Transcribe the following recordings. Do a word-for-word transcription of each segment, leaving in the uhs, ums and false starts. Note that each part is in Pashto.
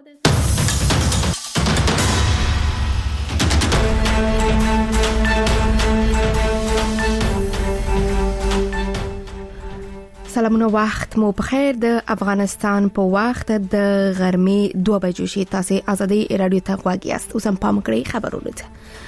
سلامونه، وخت مو بخیر. د افغانستان په وخت د غرمې دوه بجو شي. تاسو ازادي رادیو ته غواړئ است. اوس هم پام کړئ خبرونه ته.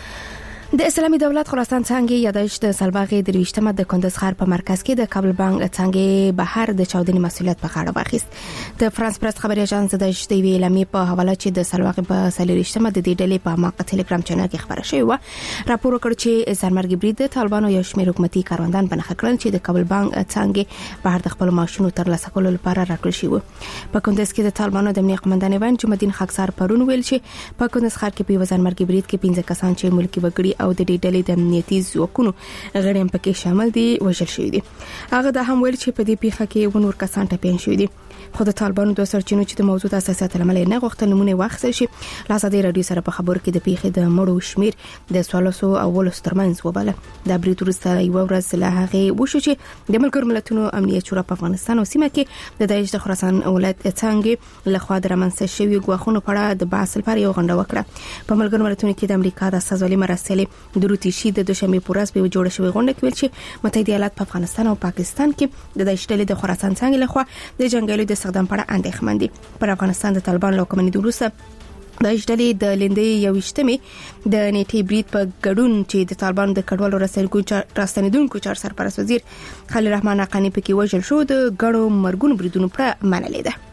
د اسلامي دولت خراسان څنګه یادښت د سلواغې د ویشتمه د کندز ښار په مرکز کې د کابل بانک څنګه بهر د چاودنې مسولیت په غاړه واخیست. د فرانس پرس خبري اژانس د شتي ویلمي په حواله چې د سلواغې په سلیریشتمه د دې ډلې په ماقه ټلګرام چینل کې خبره شوې و. راپور کړ چې سرمرګ برید د طالبانو یو شمېر حکومتي کاروندان بنخ کړل چې د کابل بانک څنګه بهر د خپل ماشونو تر لاسه کولو لپاره راټول شي و. په کندز کې د طالبانو د امنیت قومندان وان جمعدین خاکسار پرون ویل چې په کندز ښار کې په سرمرګ برید کې پنځه کسان چې ملکی وګړي او د دې ډلې د امنیتي ځواکونو غړي هم پکې شامل دي وژل شوی دي. هغه د هم ویل چې په دې پیښه کې ونور کسان ټپيان شوی دي. خو د طالبانو د سرچینو چې د موضوع اساسات لمل نه غوښتل نمونه واخیستل شي. لاسادي رادیو سره په خبر کې د پیښې د مړو شمیر د سوالسو اول سترمنځ وباله. د بریټ ورسره یو ورځ له هغه وشو چې د ملګرو ملتونو امنیت شورا په افغانستان او سیمه کې د داعش د خراسان ولایت څنګه له خوا د رامنځته شوی غواخونو په اړه د بحث لپاره یو غونډه وکړه. په ملګرو ملتونو کې د امریکا د سازوالي مرستې دروتي شي د دوشنبه په ورځ په جوړه شوی غونډه کې ویل چې متحده ایالات په افغانستان او پاکستان کې د داعش ډلې د خراسان څنګه له خوا د جنگیالو د استخدام په اړه اندېښمن دي. پر افغانستان د طالبان له کومې دوسه د ډلې د لندې یو وشتمه د نیټي برید په ګډون چې د طالبان د کډوالو رسېدونکو راستنیدونکو چار سرپرست وزیر خلیل رحمان حقانی پکې وژل شو. د ګڼو مرګونو بریدونو پر منلې ده.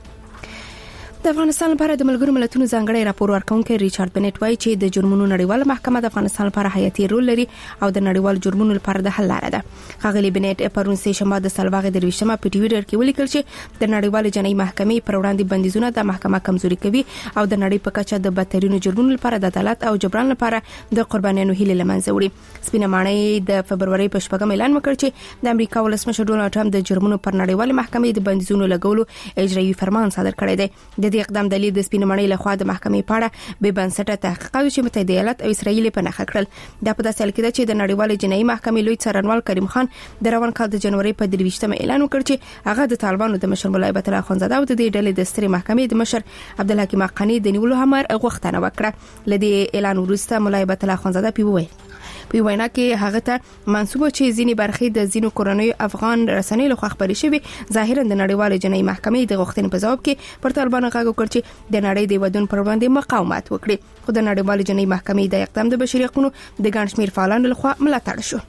د افغانستان لپاره د ملګرو ملتونو ځانګړي راپور ورکونکي ریچارډ بنټ وایي چې د جرمونو نړیواله محکمه د افغانستان لپاره حیاتي رول لري او د نړیوال جرمونو لپاره د حل لاره ده. ښاغلي بنټ پرون سه شنبه د سلواغې د ویشتمه په ټویټر کې ولیکل چې د نړیوال جنایي محکمې پر وړاندې بندیزونه د محکمه کمزوري کوي او د نړۍ په کچه د بدترینو جرمونو لپاره د عدالت او جبران لپاره د قربانیانو هیله لمنځه وړي. سپینه ماڼۍ د فبرवरी په شپږم اعلان وکړ چې د امریکا ولسمشر ډونالد ټرمپ د جرمونو پر نړیوال محکمې د بندیزونو لګولو اجرایي فرمان صادر کړی دی. د دې اقدام دلیل د سپینه ماڼۍ له خوا د محکمې په اړه به بنسټه تحقیقات چې متحده ایالات او اسرائیل په نخښه کړل. دا په داسې حال کې ده چې د نړیوال جنایي محکمې لوی څارنوال کریم خان د روان کال د جنوري په درویشتمه اعلان وکړ چې هغه د طالبانو د مشر مولوی عبدالله اخوندزاده او د دې ډلې د سترې محکمې د مشر عبدالحکیم حقانی د نیولو امر غوښتنه وکړه. لدی اعلان وروسته مولوی عبدالله اخوندزاده پیوي په وینا کې هغه ته منسوبه چې ځینی برخې د ځینو کورنیو افغان رسنیو له خوا خبرې شوې ظاهرا د نړیوال جنایي محکمې د غوښتنې په جواب کې پر طالبانو غږ وکړ چې د نړۍ د ودون پر وړاندې مقاومت وکړي. خو د نړیوال جنایي محکمې د اقدام د بشري حقوقو د ګڼ شمېر فعالانو لخوا ملاتړ شو.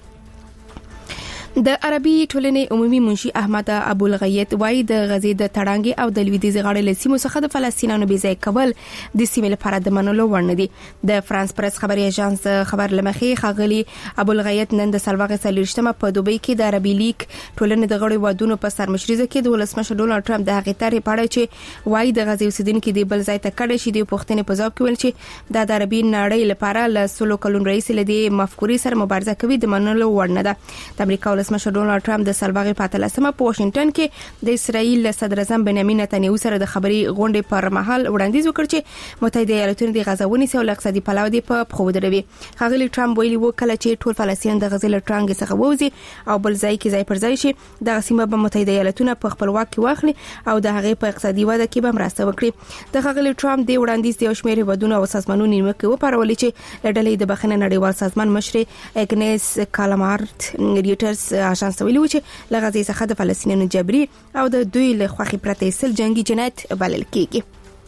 د عربي ټولنې عمومي منشي احمد ابو الغیت وای د غزې د تړانګي او د لویدیځ غاړې له سیمو څخه د فلسطینیانو بې ځای کول د سیمې لپاره د منلو وړ نه دي. د فرانس پرس خبري اژانس خبر لمخې خاغلی ابو الغیت نن د سلواغې سلیریشتمه په دوبۍ کې د عربي لیگ ټولنې د غړو وادونو په سرمشريزه کې د ولسمشر ډونالد ټرمپ د هغې ترې پاړه چې وای د غزې اوسیدونکو د بل ځای ته کډه شي د پښتنې په ځواب کې ول چې د عربي نړۍ لپاره له سلو کلون رئیس لدی مفکورې سره مبارزه کوي د منلو وړ نه ده. د امریکا ولسمشر ډونالد ټرمپ د سلواغې په اتلسمه په واشنگټن کې د اسرائیل صدر اعظم بنیامین نتنیاهو سره د خبري غونډې پر مهال وړاندیز وکړ چې متحده ایالاتونو د غزاونې سره اقتصادي پلاو دی په خو دروي. خاغلی ټرمپ ویلي وو کله چې ټول فلسطین د غزې له ټرانګ څخه ووزي او بل ځای کې ځای پر ځای شي د سیمه په متحده ایالاتونو په خپل واک کې واخلي او د هغې په اقتصادي وده کې به مرسته وکړي. د خاغلی ټرمپ د وړاندیز د شمېر ودونو او سازمانونو نیمه کې وپارولې چې لړلې د بخښنې نړیوال سازمان مشر اګنیس کالامارت ریټرز اژانس ویلي چې لغزي څخه د فلسطینیانو جبري او د دوی له خوخي پرته سل جنگي جنایت بلل کیږي.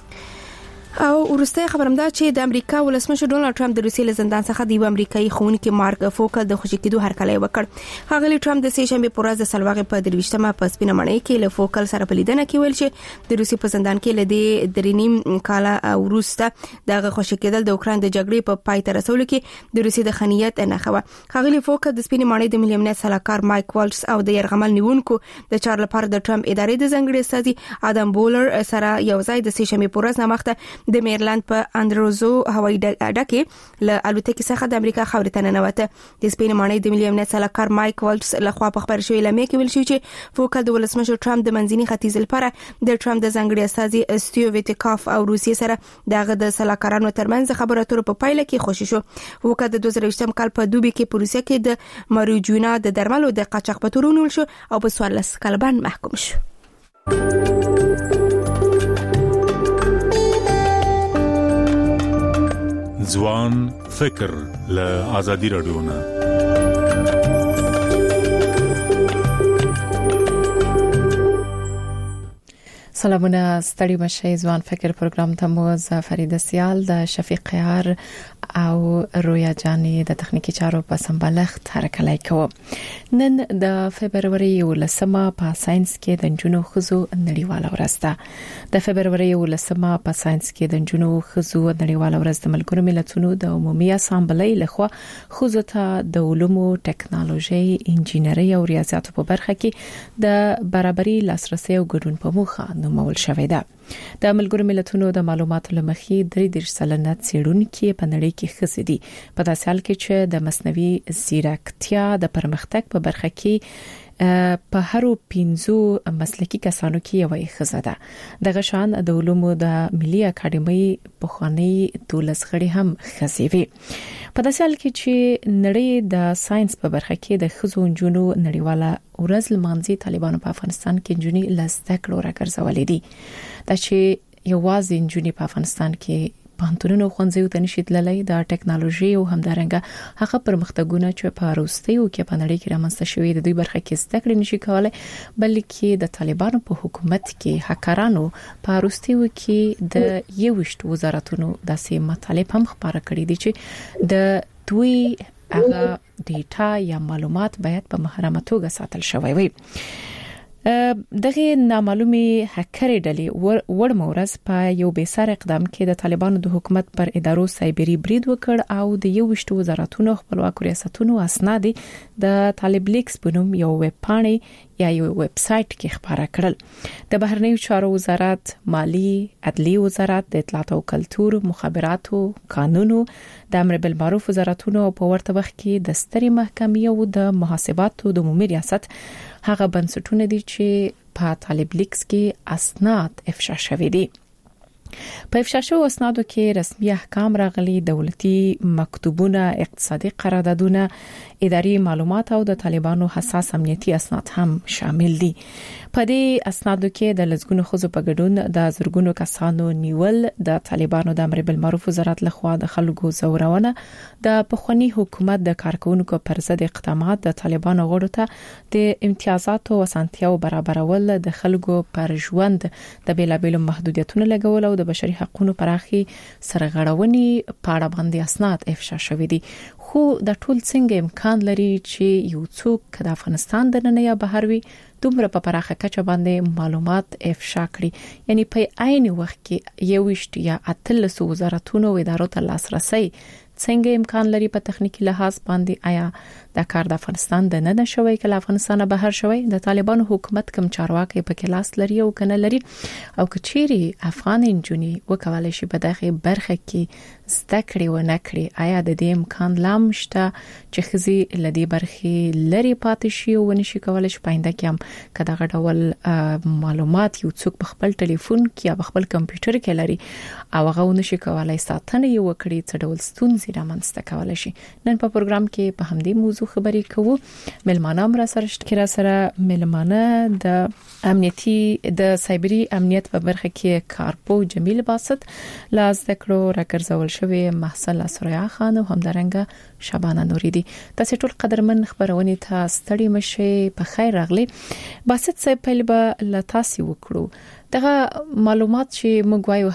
او ورسته خبرم ده چې د امریکا ولسمشر ډونالد ټرمپ د روسیې له زندان څخه د امریکایي خونکي مارک فوکل د خوشی کېدو هرکلی وکړ. هغه ټرمپ د سه شنبه پر ورځ د سلواغې په درویشتمه په سپینه ماڼۍ کې له فوکل سره په لیدنه کې ویل چې د روسیې په زندان کې لدی درینیم کالا او روسته دغه خوشی کېدل د اوکران د جګړې په پای ته رسولو کې د روسیې د خنیت نه خو. هغه فوکل د سپینه ماڼۍ د ملي امنیت سلاکار مایک والټس او د يرغمل نیونکو د چار لپاره د ټرمپ ادارې د ځنګړي استاذي ادم بولر سره یو ځای د سه شنبه پر ورځ نامخته د میرلند په اندروزو هوایي اډه کې له الوتکې څخه د امریکا خاورې ته ننوته. د سپینې ماڼۍ د ملي امنیت سلاکار مایک والټس لخوا په خبر شوی اعلامیه کې ویل شوی چې فوکل د ولسمشر ټرمپ د منځني ختیځ لپاره د ټرمپ د ځنګړي استاذي استیو ویټکاف او روسیې سره دغه د سلاکارانو ترمنځ خبرو اترو په پایله کې خوشی شو. فوکل د دوه زره یوولسم کال په دوبي کې په روسیې کې د ماریجوانا د درملو د قاچاق په تور ونیول شو او په څوارلس کال باندې محکوم شو. ځوان فکر له آزادي رادیو نه. سلامونه، ستړي مشه. ځوان فکر پروګرام ته مو ز فرید سیال د شفیق قیار او رویا جانی د تخنیکی چارو په سمبالښت هرکلی کوم. نن د فبرवरी ولسمه په ساينس کې د جنونو خزو نړیواله ورځ ده. د فبرवरी ولسمه په ساينس کې د جنونو خزو نړیواله ورځ د ملګرو ملتونو د عمومي اسامبلۍ لخوا خزو ته د علومو، ټکنالوژي، انجینری او ریاضیاتو په برخه کې د برابرۍ لاسرسي او ګډون په موخه نومول شوې ده. د ملګرو ملتونو د معلوماتو لمخې درې دېرش سلنه څېړونکي په نړۍ کې ښځې دي، په داسې حال کې چې د مصنوعي ځیرکتیا د پرمختګ په برخه کې په هرو پنځو مسلکي کسانو کې یوه ښځه ده. دغه شان د علومو د ملي اکاډمۍ پخوانی دولس غړي هم ښځې وي. په داسې حال کې چې نړۍ د ساينس په برخه کې د ښځو نجونو نړیواله ورځ لمانځي، طالبانو په افغانستان کې نجونې لزده کړو راګرځولې دي. دا چې یوازې نجونې په افغانستان کې پانتونونو خوندزیو ته نشي تللی، د ټکنالوژي او همدارنګه هغه پرمختګونه چې په روستیو کې په نړۍ کې رامنځته شوي د دوی برخه کې زده کړې نشي کولای، بلکې د طالبانو په حکومت کې هکرانو په روستیو کې د یوشت وزارتونو داسې مطالب هم خبره کړې دي چې د دوی هغه ډیټا یا معلومات باید په محرمه توګه ساتل شوی وي. دغه نامعلومي هکرې ډلې وړ مورز په یو بیسار اقدام کې د طالبانو د حکومت پر ادارو سایبری برید وکړ او د یو وشتو وزارتونو خپلواک ریاستونو اسناد د طالب لیکس په نوم یو ویب پاڼې یا یو ویب سټ کې خبره کړل. د بهرنیو چارو وزارت، مالی، عدلیه وزارت، د اطلاعات او کلتور، مخابراتو، قانونو، د امر بالمعروف وزارتونو په ورته وخت کې د ستري محکمې او د محاسباتو د عمومي ریاست هغه بنسټونه دي چې په طالب لیکس کې اسناد افشا شوي دي. په افشا شوو اسنادو کې رسمي احکام راغلي، دولتي مکتوبونه، اقتصادي قراردادونه، اداري معلومات او د طالبانو حساس امنیتي اسناد هم شامل دي. په دې اسنادو کې د لزګونو خزو په ګډون د زرګونو کسانو نیول، د طالبانو د امر بالمعروف وزارت لخوا د خلکو زورونه، د پخوانی حکومت د کارکونکو پر ضد اقدامات، د طالبانو غړو ته د امتیازاتو او اسانتیاو برابرول، د خلکو پر ژوند د بیلابېلو محدودیتونو لګول او د بشري حقوقو پراخي سرغړونې په اړه باندې اسناد افشا شوي دي. خو د ټول څنګه امکان لري چې یو څوک د افغانستان د نه یا بهر وي دومره په پراخه کچه باندې معلومات افشا کړي، یعنی په عین وخت کې یو وشت یا اتلس وزارتونو او ادارو ته لاسرسي څنګه امکان لري په تخنیکی لحاظ باندې؟ آیا دا کار د افغانستان د نه نشوي کله افغانستان بهر شوی؟ د طالبانو حکومت کوم چارواکي په کلاس لري او کنه لري؟ او کچيري افغان انجونی وکولای شي په دغه برخه کې زده کړې و نه کړې؟ آیا د دې امکان لام شته چې خزي لدی برخه لري پاتې شي او نشي کولای شي پاینده کې هم کداغه ډول معلومات یو څوک په خپل ټلیفون کې یا په خپل کمپیوټر کې لري او هغه نشي کولای ساتنه یو کړی څه ډول ستونزې رامنځته کولای شي؟ نن په پروګرام کې په همدې موضوع خبرې کوو. ملمانه را سره شته سره ملمانه د امنیتي د سایبری امنیت په برخه کې کارپو جمیل باسط لاس دکړو راګرځول شوی محسن لاسریا خان او همدارنګه شبانه نوري دي. تاسو ټول قدرمن خبرونه ته ستړي مشه، په خیر راغلي. باسط صاحب په لبه لتاسي وکړو دغه معلومات چې موږ وایو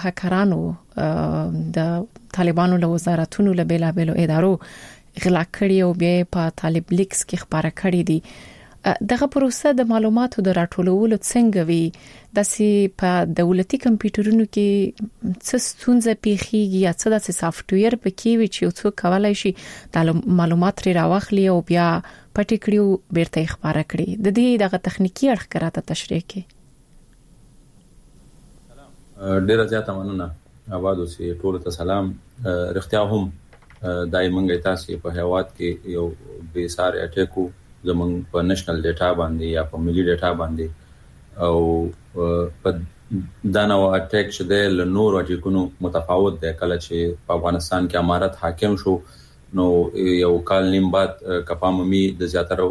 هکرانو د طالبانو له وزارتونو له بیلابېلو ادارو غلا کړی او بیا په طالب لیکس کې خبره کړې دي. دغه پروسه د معلوماتو د راټولولو څنګه وي؟ داسې په دولتي کمپیوټرونو کې څه ستونزه پیښیږي یا څه داسې سافټویر پکې وي چې څوک کولای شي د معلومات لري راوخلي او بیا پټ کړي او بیرته خبره کړي؟ د دې دغه تخنیکی اړخ کراته تشریح کړي. ډیره زیاته مننه. آباد اوسئ، ټول ته سلام. رښتیا هم دای منګی تاسو په هیواد کې یو بے سار اٹیکو زمون په نېشنل ډیټا باندې یا په ملي ډیټا باندې او په دانو اٹیک شده له نور اٹیکونو متفاوت دی. کله چې په افغانستان کې امارت حاکم شو نو یو کال نیم بعد کپاممي د زیاتره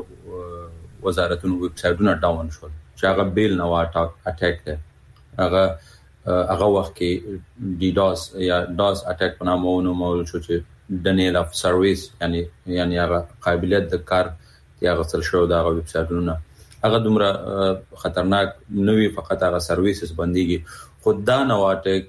وزارتونو ویب سټایټونه ډاون شول چې هغه بیل نو اٹیک دی. هغه هغه وخت کې ډي ډاس یا ډاس اٹیک په نامه ونومول شو چې ډنیل اف سرویس یعنی یعنی هغه قابلیت د کار چې هغه څل شو دا ویب سایټونه هغه دومره خطرناک نوې فقط هغه سرویسز بنديږي خود دا نو اٹیک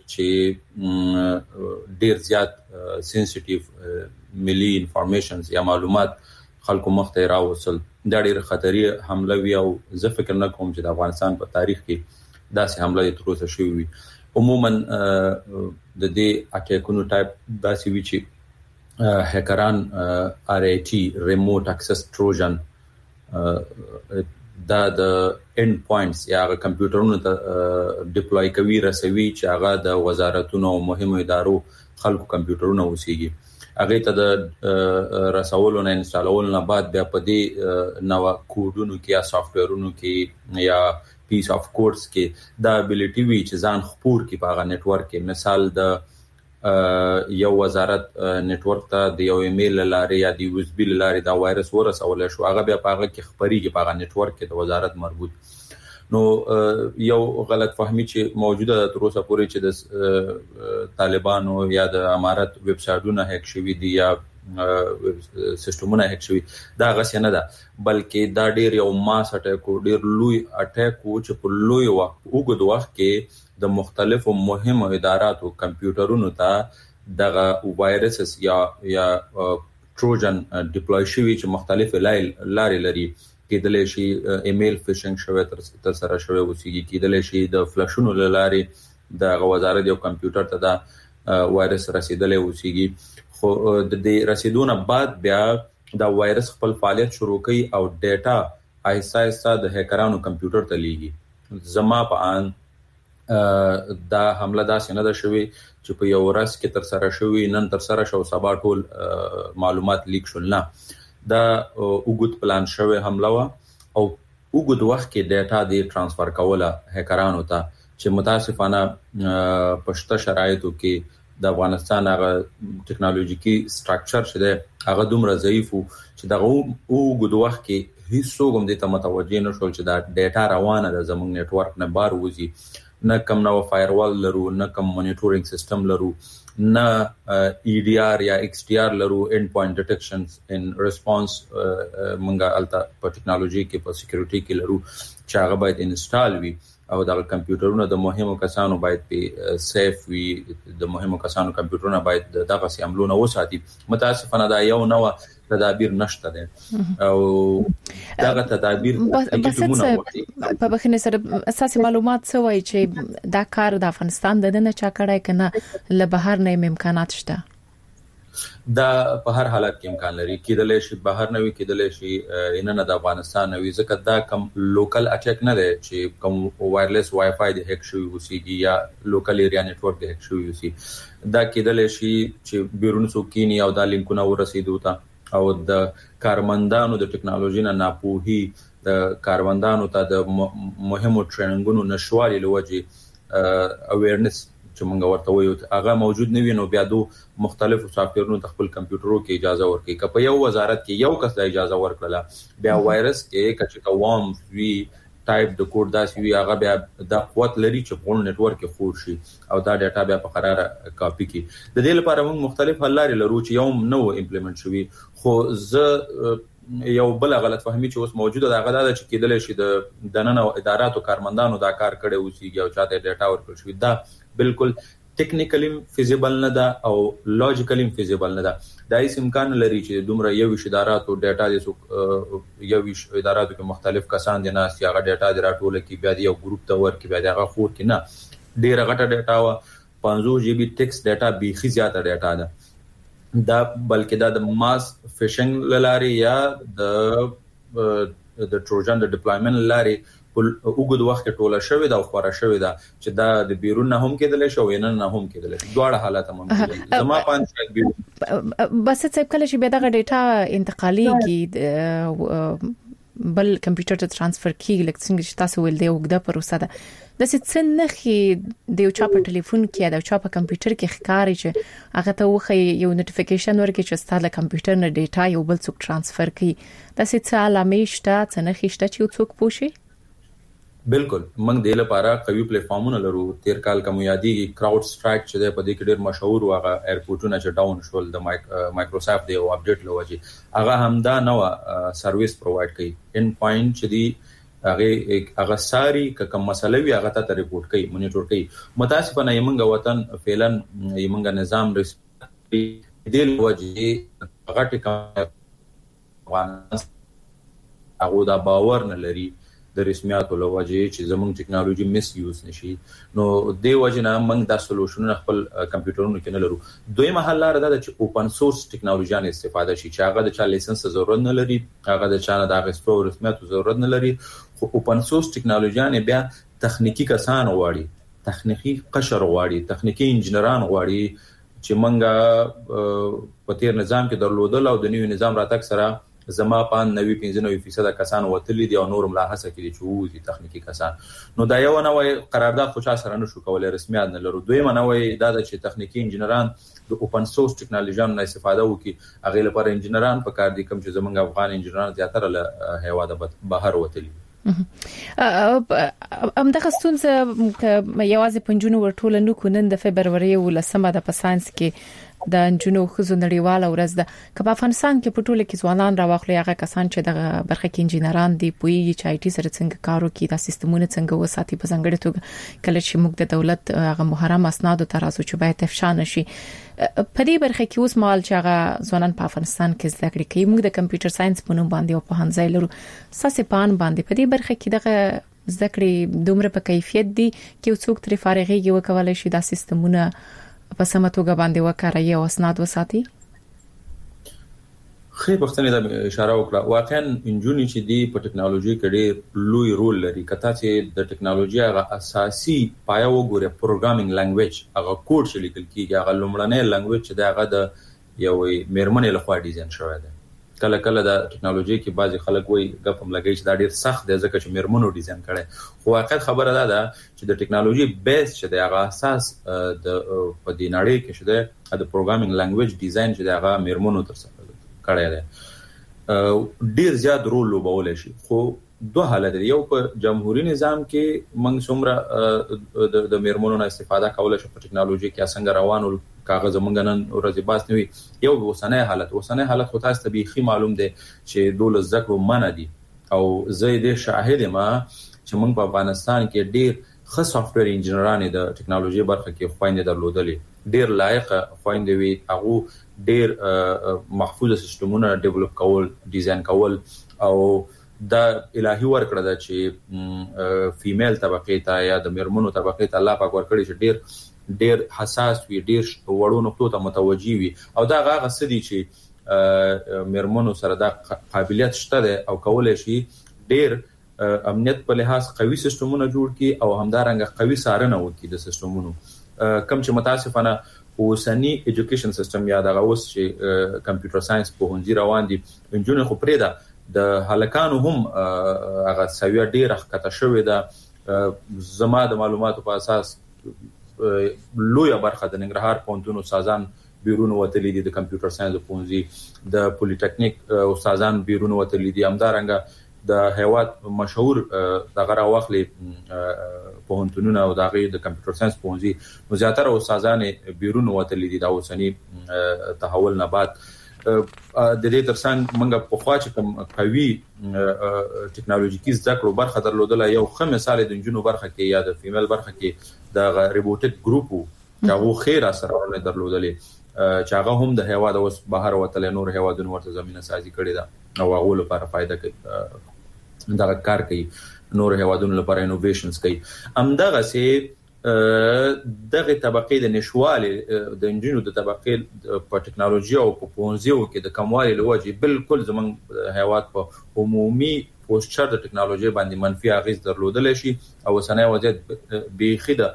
چې ډیر زیات سنسټیو ملي انفارمیشنز یا معلومات خلکو مخته راوصل دا ډیر خطري حمله وی او زه فکر نه کوم چې د افغانستان په تاریخ کې داسې حمله تر اوسه شوې وي عموما د دې اټیکونو ټایپ داسې وی چې هکران ار ای ټي ریموټ اکسس ټروجن دا د اند پوینټس یا کمپیوټرونو ته ډیپلوي کوي رسوي چې هغه د وزارتونو او مهمو ادارو خلکو کمپیوټرونه وسیږي هغه ته د رسولو نه انسټالولو نه بعد بیا په دې نو کوډونو کې یا سافټویرونو کې یا پیس اف کورس کې دا ابیلیټي وی چې ځان خپور کې په هغه نتورک کې مثال د یو وزارت نتورک ته د یو ایمیل لاري یا د یو اس بي لاري دا وایرس ورسول شو هغه بیا په هغه کې خبريږي په هغه نتورک کې د وزارت مربوط نو یو غلط فهمي چې موجوده ده تر اوسه پورې چې د طالبانو یا د امارت ویب سایټونو هک شوی دي یا سیستمونه هک شوی دا غسه نه ده بلکې دا ډیر یو ماس اٹیک ډیر لوی اٹیک چې په لوی وخت وګد وخت کې د مختلفو مهمو اداراتو کمپیوټرونو ته دغه وایرسز یا یا ټروجن ډیپلوي شوی چې مختلف لارې لري کېدل شي ایمیل فیشنګ شوی تر سره شوی وسیږي کېدل شي د فلشونو لارې د وزارت یو کمپیوټر ته دا وایرس رسیدلې وسیږي خو د دې رسیدونه بعد بیا دا وایرس خپل فعالیت شروع کوي او ډیټا ایسا ایسا د هکرانو کمپیوټر ته لیږي زما په ان دا حمله دا سینه ده شوی چې په یو ورځ کې تر سره شوی نن تر سره شو سبا ټول معلومات لیک شول نه دا وګد پلان شوی حمله وا او وګد وخت کې ډیټا دی ټرانسفر کوله هکرانو ته چې متاسفانه پښته شرایطو کې د افغانستان هغه ټکنالوژیکي سټراکچر شته هغه دومره ضعیف چې دا وګد وخت کې هیڅ څوک هم دې ته متوجه نه شول چې دا ډیټا روانه ده زموږ نتورک نه بار وځي نه کم نو فایروال لرو نه کم مانیټورینګ سیستم لرو نه ای ډی آر یا ایکس ټی آر لرو اند پوینټ ډیټیکشنز ان ریسپانس منګه التا په ټکنالوژي کې په سکیورټي کې لرو چې هغه باید انسټال وي او د کمپیوټرونو د مهمو کسانو باید په سیف وي د مهمو کسانو کمپیوټرونه باید دغه سي عملونه وساتي متاسفانه دا یو نو تدابیر نشته ده او دغه تدابیر په بخنه سره اساسي معلومات څه وایي چې دا کار د افغانستان د نه چا کړای کنه له بهر نه امکانات شته دا په هر حالت کې امکان لري کېدل شي بهر نه وي کېدل شي ان نه د افغانستان وي ځکه دا کم لوکل اټیک نه دی چې کوم وایرلیس وای فای د هک شوی وسیږي یا لوکل ایریا نتورک د هک شوی وسی دا کېدل شي چې بیرون سوکینی او د لینکونو ورسېدو ته او د کارمندانو د ټکنالوژي نه ناپوهي د کارمندانو ته د مهمو ټریننګونو نشوالي لوجه اویرنس چې موږ ورته وایو هغه موجود نه وي نو بیا دوه مختلفو سافټویرونو د خپل کمپیوټرو کې اجازه ورکړي کله یو وزارت کې یو کس د اجازه ورکړه بیا وایرس کې کچ کوم وی ټایپ د کوډ داسې وی هغه بیا د قوت لري چې په نتورک کې خور شي او دا ډیټا بیا په قرار کاپی کی د دې لپاره موږ مختلف حل لري لرو چې یو نو امپلیمنٹ شوی خو زه یو بل غلط فهمي چې اوس موجوده دا غدا چې کېدل شي د دننه اداراتو کارمندانو دا کار کړي وسیږي او چاته ډیټا ورکړ شوی دا بالکل ټیکنیکلی فیزیبل نه ده او لوجیکلی فیزیبل نه ده دا هیڅ امکان لري چې دومره یو اداراتو ډیټا د یو اداراتو کې مختلف کسان دي نه سیاغه ډیټا د راټول کې بیا یو ګروپ ته ورکې بیا دغه خور کې نه ډیره غټه ډیټا وا پنځوس جی بي ټیکس ډیټا بیخي زیاته ډیټا ده دا بلکې دا د ماس فیشنګ لاري یا د د ټروجن د ډیپلویمنت لاري وګد وخت ټوله شوی دا خبره شوی دا چې دا د بیرون نه هم کېدل شو نه نه هم کېدل دواړه حالات ممکن دي زما پانځه بس څه کله چې به دا ډیټا انتقالي کی بل کمپیوټر ته ترانسفر کیږي لکه څنګه چې تاسو ول دی وګدا پروسه ده د څه نه د یو چا په ټلیفون کې د چا په کمپیوټر کې ښکاري چې هغه ته وخی یو نوټیفیکیشن ورکړي چې ستاسو کمپیوټر نه ډیټا یو بل څوک ترانسفر کوي د څه علامه شته څه نه خښته چې څوک پوښي بالکل موږ د لپاره قوي پلیټ فارمونه لرو. تیر کال کوم یادېږي کراود سټرایک چې د پدې کې ډېر مشهور واغه ایرپورټونه چې ډاون شول د مایکروسافت دی او اپډیټ لوجي هغه همدا نو سرویس پروواید کوي. ان پوینټ چې دی هغه هغه ساري کوم مسله وی هغه ته ریپورت کوي مونیټور کوي. متاسفانه یمنګ وطن فعلا یمنګ نظام رسمي دی لوجي هغه ټکا هغه دا باور نه لري د رسمیاتو لوجه چې زموږ ټیکنالوژي میس یوز نشي. نو د وجنه موږ دا سولوشن خپل کمپیوټرونو کې نه لرو. دویمه حل لار دا چې اوپن سورس ټیکنالوژي نه استفاده شي چې هغه د چا لایسنس ضرورت نه لري, هغه د چا د غوښتو رسمیاتو ضرورت نه لري. خو اوپن سورس ټیکنالوژي نه بیا تخنیکی کسان غواړي, تخنیکی قشر غواړي, تخنیکی انجنیران غواړي چې موږ په تیر نظام کې درلودل او د نوي نظام راتګ سره زما په نوي پنځه نوي فیصد کسان وتلی دي او نور ملاحظه کړي چې وو دي تخنیکی کسان. نو دا یو نوې قرارداد خو چا سره نشو کولای رسمیت نه لرو. دویمه نوې دا چې تخنیکی انجنیران د اوپن سورس ټیکنالوژي نه استفاده وکړي. هغه لپاره انجنیران په کار دي کوم چې زمونږ افغان انجنیران زیاتره له هیواده بهر وتلی. ام دغه ستونزه یوازې پنځونو ورټول نه کونن د فبرवरी ولسمه د پسانس کې د انجونو خزو نړیواله ورځ ده. که په افغانستان کې په ټوله کې ځوانان راوخلي هغه کسان چې د برخه کې انجینران دي پوي چې آی ټي سره څنګه کارو کوي د سیستمونو څنګه وساتي په ځنګړې توګه کله چې موږ د دولت هغه محرم اسناد ترازو چې باید افشان شي په دې برخه کې اوس مال چې هغه ځوانان په افغانستان کې زده کړې کوي. موږ د کمپیوټر ساينس په نوم باندې او په هنځای لرو ساسې پان باندې په دې برخه کې دغه زده کړې دومره په کیفیت دي چې څوک تر فارغيږي وکولای شي د سیستمونو په سمه توګه باندې وکړي او اسناد وساتي. خې پښتنې دا اشاره وکړه واقعا انجونی چې دی په ټیکنالوژي کې ډېر لوی رول لري. کته چې د ټیکنالوژي هغه اساسي پایا وګوره پروګرامینګ لانګویج هغه کوډ چې لیکل کیږي هغه لومړنی لانګویج چې دا هغه د یوې میرمنې لخوا ډیزاین شوی دی. کله کله د ټیکنالوژي کې بعضي خلک وایي غفم لګی چې دا ډیر سخت دی ځکه چې میرمنو ډیزاین کړي. خو واقعیت خبره ده چې د ټیکنالوژي بیس چې د هغه اساس د په دې نړۍ کې شته د پروګرامینګ لانګویج ډیزاین چې د هغه میرمنو تر څنګ کړی دی ډیر زیات رول لوبول شي. خو دوه حالت دی. یو په جمهوریت نظام کې موږ څومره د میرمنو نه استفاده کولای شو په ټیکنالوژي کې څنګه روانو کاغذ مونږ نن ورځې باس نه وي. یو وسنه حالت وسنه حالت خو تاسو ته به معلوم دی چې دولت ذکر منه دي او زه دې شاهد ما چې موږ په افغانستان کې ډیر ښه سافټویر انجنیران د ټیکنالوژي برخه کې خويندې درلودلې, ډیر لایق خويندې وي. هغه ډیر محفوظ سیستمونه ډیولپ کول, ډیزاین کول او دا الهي ورکړه ده چې فیمیل طبقه ته یا د میرمنو طبقه ته الله پاک ورکړي چې ډیر ډیر حساس وي, ډیر وړو نقطو ته متوجي وي او دا هغه سدي چې میرمنو سره دا قابلیت شته او کولای شي ډیر امنیت په لحاظ قوي سیستمونه جوړ کړي او همدارنګه قوي سارنه وکړي د سیستمونو. کم چې متاسفانه اوسنی ایجوکیشن سیستم یا دغه اوس چې کمپیوټر ساينس په هنځي روان دي انجونې خو پرې ده د هلکانو هم هغه سوي ډیر ښکته شوې ده. زما د معلوماتو په اساس لوی برخه د ننګرهار پونتونو سازان بیرون وتلی دي د کمپیوټر ساينس پونځي, د پولیټیکنیک استادان بیرون وتلی دي, همدارنګه د هیواد مشهور دغه راوخلي پونتونو او دغه د کمپیوټر ساينس پونځي نو زیاتره استادان بیرون وتلی دي د اوسنی تحول نه بعد. د دې ترڅنګ موږ په خوا چې کوم قوي ټیکنالوژیکي زده کړو برخه درلودل. یو ښه مثال د انجینو برخه کې یا د فیمیل برخه کې د روبوټیک ګروپ چې هغه خیر سره درلودلې چې هغه هم د هیواد اوس بهر وتل نور هیوادونو ورته زمينه سازي کړې ده او هغه لپاره فائدہ کوي دا کار کوي, نور هیوادونو لپاره انوویشنز کوي. همدغه سي دغه طبقه د نشواله د انجینو د طبقه په ټیکنالوژي او په پونځیو کې د کموالي لوجه بالکل زمون هیواد په عمومي پوسچر د ټیکنالوژي باندې منفي اغیز درلودل شي او سنه وضعیت بيخي د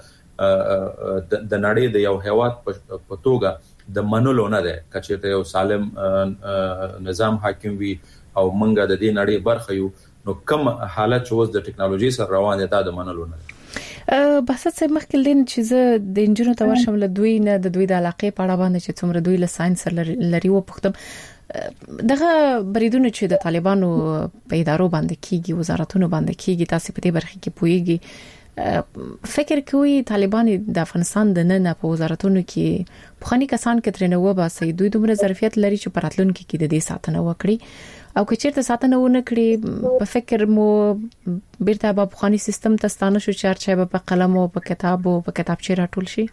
د نړۍ د یو هیواد په توګه د منلو نه ده کچې یو سالم نظام حاکم وي او منګه د دې نړۍ برخه یو نو کوم حالت چې اوس د ټیکنالوژي سره روان دي دا د منلو نه ده. بحث څه مخکې لین چې زه د انجینو ته ورشم له دوی نه د دوی د علاقې په اړه باندې چې څومره دوی له ساينس لري و پختم دغه بریدونه چې د طالبانو په ادارو باندې کیږي وزارتونو باندې کیږي تاسو په دې برخه کې پوهیږي فکر کوي طالبان د افغانستان د نن په وزارتونو کې بخاني کسان کې ترنه و باسي دوی دومره ظرفیت لري چې پراتلونکو کې د دې ساتنه وکړي او که چیرته ساتنه ونه کړي په فکر مو بیرته به بخاني سیستم ته ستانه شو چارچه په قلم او په کتاب او په کتابچه راټول شي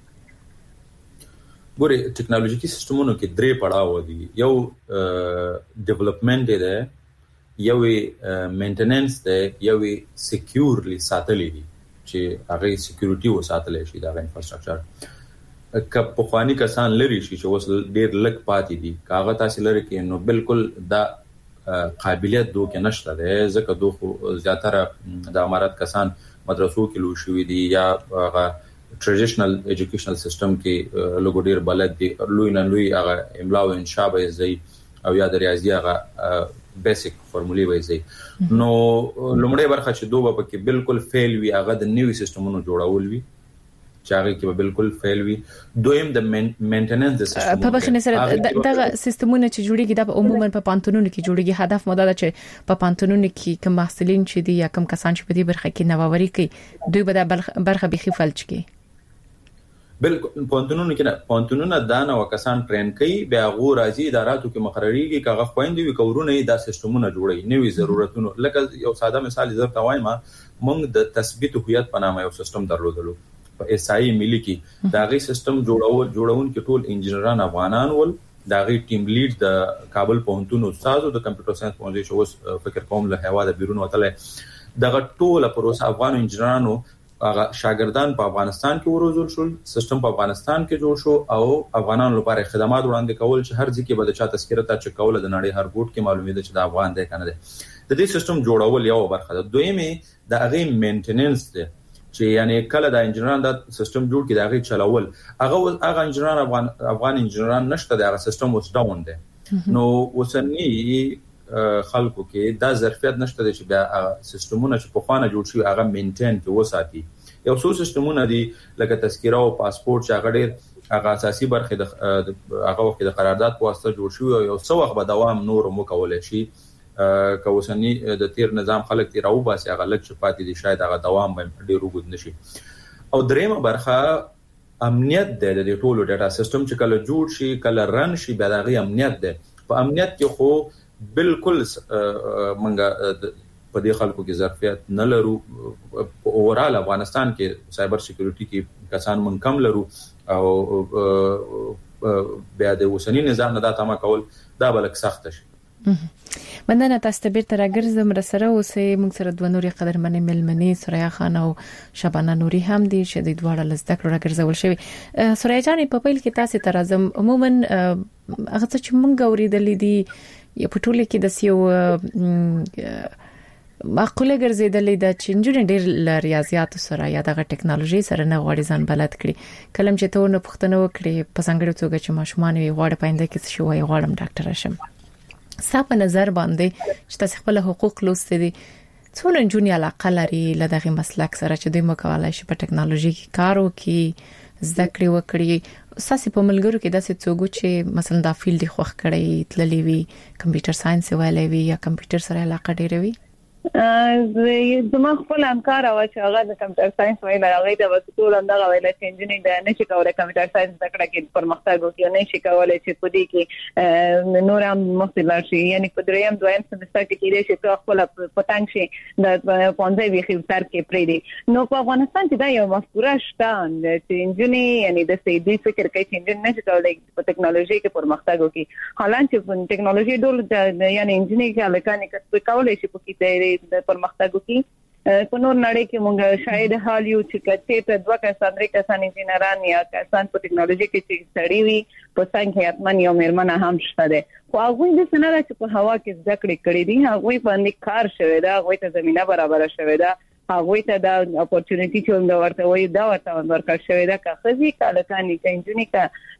ګوري ټکنالوژیکي سیستمونو کې درې پړاو دي یو ډیولپمنٹ دی یو مینټیننس دی یو سکیورلی ساتلې دي چې هغه سکیورټي او ساتلې شي دا انفراستراکچر که په خواني کسان لري شي چې وس ډیر لک پاتې دي کاغه تاسو لري کې نو بالکل دا قابلیت دوه کې نشته ده ځکه دوه زیاتره د امارات کسان مدرسو کې لوي شوی دي یا هغه ټریډیشنل ایجوکیشنل سیستم کې لوګو ډیر بلد دي لوی نه لوی هغه املا او انشاء به زی او یا د ریاضي هغه بیسیک فارمولې به زی نو لومړی برخه چې دوه په کې بالکل فیل وی هغه د نیو سیستمونو جوړول وی چې هغه کې بالکل فیل وی دویم د مینټیننس د سیستم په بخښنه سره دغه سیستمونه چې جوړیږي د عموما په پانتونونو کې جوړیږي هدف مو دا چې په پانتونونو کې کوم محصلین چې دي یا کوم کسان چې په دې برخه کې نوآوری کوي دوی به د برخه بيخي فلج کوي بالکل پانتونونو کې نه پانتونونو دانه وکسان ټرین کوي بیا غو راځي اداراتو کې مقرریږي کاغه خويندې وي کورونه دا سیستمونه جوړي نوې ضرورتونو لکه یو ساده مثال زر توایم موږ د تثبیت هویت په نامه یو سیستم درلودلو په اس آی ملي کې دا غي سیستم جوړول جوړون کې ټول انجنیران افغانان ول دا غي ټیم لیډ د کابل پوهنتون استاد او د کمپیوټر ساينس پوهنځي شو فکر کوم له هوا د بیرون وتله دا ټول پروسه افغان انجنیرانو هغه شاګردان په افغانستان کې وروزل شول سیستم په افغانستان کې جوړ شو او افغانانو لپاره خدمات وړاندې کول چې هر ځکه به د چا تذکره ته چې کوله د نړۍ هر ګوټ کې معلومه ده چې د افغان دی کنه ده د دې سیستم جوړول یو برخه ده دویمه د هغه مینټیننس ده چې یعنی کله د انجنیران د سیستم جوړ کړي دا غي چلول هغه هغه انجنیران افغان افغان انجنیران نشته دا سیستم اوس ډاون دي نو وسنی خلکو کې دا ظرفیت نشته چې بیا سیستمونه چې په خوانه جوړ شي هغه مینټین کې وساتي یو څو سیستمونه دي لکه تذکره او پاسپورت چې هغه ډېر هغه اساسي برخه د هغه وخت د قرارداد په واسطه جوړ شوی او یو څو وخت به دوام نور مو کولای شي که وسنی د تیر نظام خلک تیر او باسي هغه لک چې پاتې دي شاید هغه دوام به ډېر وګد نشي او دریمه برخه امنیت د دې ټولو ډاټا سیستم چې کله جوړ شي کله رن شي بیا د امنیت ده په امنیت کې خو بالکل منګه په دې خلکو کې ظرفیت نه لرو اورال افغانستان کې سایبر سکیورټي کې کسان من کم لرو او بیا د وسنی نظام نه دا تمه کول دا بلک سخت شي مننه تاسو ته بیرته راګرځم رسره اوسې موږ سره دوه نوري قدرمنې ملمنې سوریا خان او شبانه نوري هم دي چې د دواړه لزده کړو راګرځول شوی سوریا جان په پیل کې تاسو ته راځم عموما هغه چې موږ اوریدلې دي یا په ټوله کې د سیو معقوله ګرځیدلې د چنجونه ډېر ریاضیات سره یا د ټکنالوژي سره نه غوړي ځان بلد کړي کلم چې ته نه پښتنه وکړي په څنګه توګه چې ماشومان وي غوړ پاینده کې شو وي غوړم ډاکټر شم صاحب نظر باندې چې تاسو خپل حقوق لوستي دي څونه جونی علاقه لري لدغه مسلک سره چې دوی مکوالای شي په ټکنالوژي کې کار وکړي زده کړې وکړي ساسي په ملګرو کې داسې څوک چې مثلا دا فیلډ خوښ کړي تللی وي کمپیوټر ساينس ویلې وي یا کمپیوټر سره علاقه ډېره وي زما خپل همکار او چې هغه د کمپیوټر ساينس ویل هغه د وسطول اندغه ویل چې انجینیر د نشي کولای کمپیوټر ساينس زده کړي پرمختګ وکړي نه شي کولای چې په دې کې نور هم مختلف شي یعنی په دریم دویم سمستر کې کېږي چې په خپل پټنګ شي د پونځه وی خبر کې پرې دي نو په افغانستان کې دا یو مفکوره شته چې انجینیر یعنی د سیدی فکر کوي چې انجینیر نشي کولای په ټکنالوژي کې پرمختګ وکړي حالانکه په ټکنالوژي ډول یعنی انجینیر کې الکانې کې کولای شي په کې د پرمختګ کی په نور نړۍ کې موږ شاید حال یو چې کته په دوه کسان لري کسان انجینران یا کسان په ټکنالوژي کې چې سړي وي په څنګه حتمن یو مېرمنه هم شته ده خو هغه د سنره چې په هوا کې زده کړې کړې دي هغه باندې کار شوی دا هغه ته زمينه برابر شوی دا هغه ته دا اپورتونټی چې موږ ورته وایو دا ورته ورکړ شوی دا که خزي کله کانی چې انجینیر کا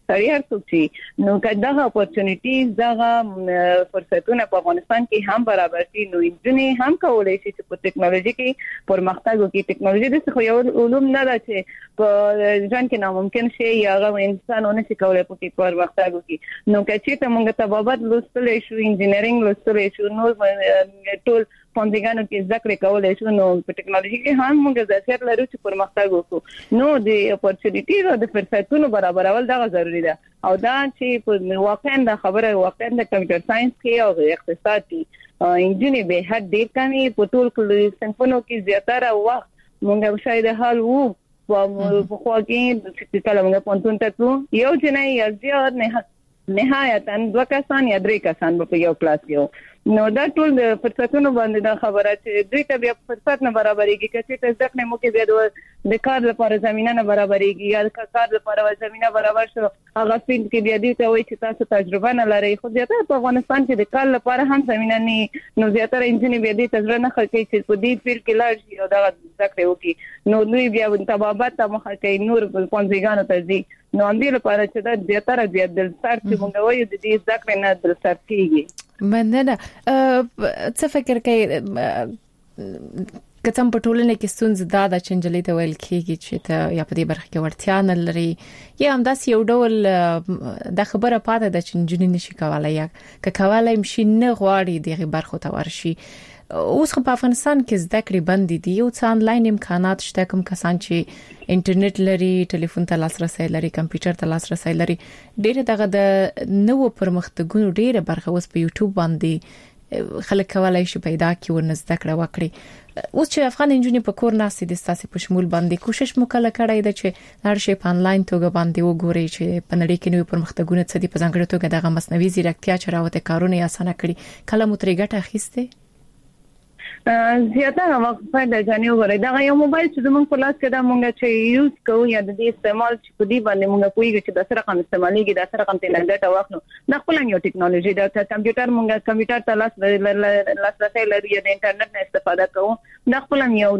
سړی هر څوک چې نو کله اپورچونټیز دغه فرصتونه په افغانستان کې هم برابر دي نو انجنیر هم کولای شي چې په ټیکنالوژي کې پرمختګ وکړي. ټیکنالوژي د څه یو علوم نه ده چې په ځان کې ناممکن شي یا هغه انسانونه چې کولای پکې پرمختګ وکړي. نو کچې ته موږ ته بابت لوستل شو انجینرینګ لوستل شو نو ټول پوندګانو کې ذکر کولای شو نو په ټیکنالوژي کې هم موږ ضرورت لرو چې پرمختګ وکړو. نو د اپورچونټیز او د فرصتونو برابرول دا ضروری ده او دا چې په واقعا د خبره واقعا د کمپیوټر ساينس کې او اقتصاد کې انجینری به حد ډیر کمی په ټول صنفونو کې زیاتره وخت موږ شاید حال وو په خو کې چې کله موږ پونتون ته یو جنای یا زیات نه نهایتا دوه کسان یا درې کسان په یو کلاس کې نو دا ټول د فرصتونو باندې دا خبره چې دوی ته بیا فرصت نه برابرېږي چې ته ځکه مو کې بیا د کار لپاره زمينه نه برابرېږي یا د کار لپاره زمينه برابر شو هغه فیلډ کې بیا دوی ته وایي چې تاسو تجربه نه لرئ. خو زیاتره په افغانستان کې د کار لپاره هم زمينه نه نو زیاتره انجینر بیا دې تجربه نه کوي چې په دې فیلډ کې لاړ شي او دا ځکه وکي نو دوی بیا تبابت ته مخه کوي نور پونځګانو ته ځي نو اندې لپاره چې دا زیاتره بیا د سر چې موږ وایو د دې ځکه نه د سر کېږي. مننه. څه فکر کوي کتم په ټولنه کې ستونزې دا د چنجلې د ویل کېږي چې ته یا په دې برخه کې ورتیا نه لري یا هم داس یو ډول د خبره پاتې د چنجنې نشي کولای یا ک کولای مشي نه غواړي دغه برخه ته ورشي. اوس په افغانستان کې زده کړې بند دي او څه انلاین امکانات شته کوم کسان چې انټرنیټ لري ټلیفون ته لاسرسي لري کمپیوټر ته لاسرسي لري ډېر دغه د نوو پرمختګونو ډېر برخه اوس په یوټیوب باندې خلک کولای شي پیدا کړي او زده کړه وکړي. اوس چې افغان انجنیر په کور ناسې د ستاسو په شمول باندې کوشش مکله کړی دی چې هر شی په انلاین توګه باندې وګوري چې په نړۍ کې نوې پرمختګونه څه دي په ځانګړي توګه دغه مصنوعي ځیرکتیا چې راوته کارونه آسانه کړي کله مو ترې ګټه اخیسته؟ زیاتره وخت په د ځانیو غوړې دا یو موبایل چې موږ په لاس کې دا موږ چې یوز کوو یا د دې استعمال چې په دې باندې موږ کوی چې د سره کوم استعمالېږي د سره کوم ته لګټه واخلو دا خپل یو ټیکنالوژي دا کمپیوټر موږ کمپیوټر ته لاس لاسرسي لري د انټرنیټ نه استفاده کوو دا خپل یو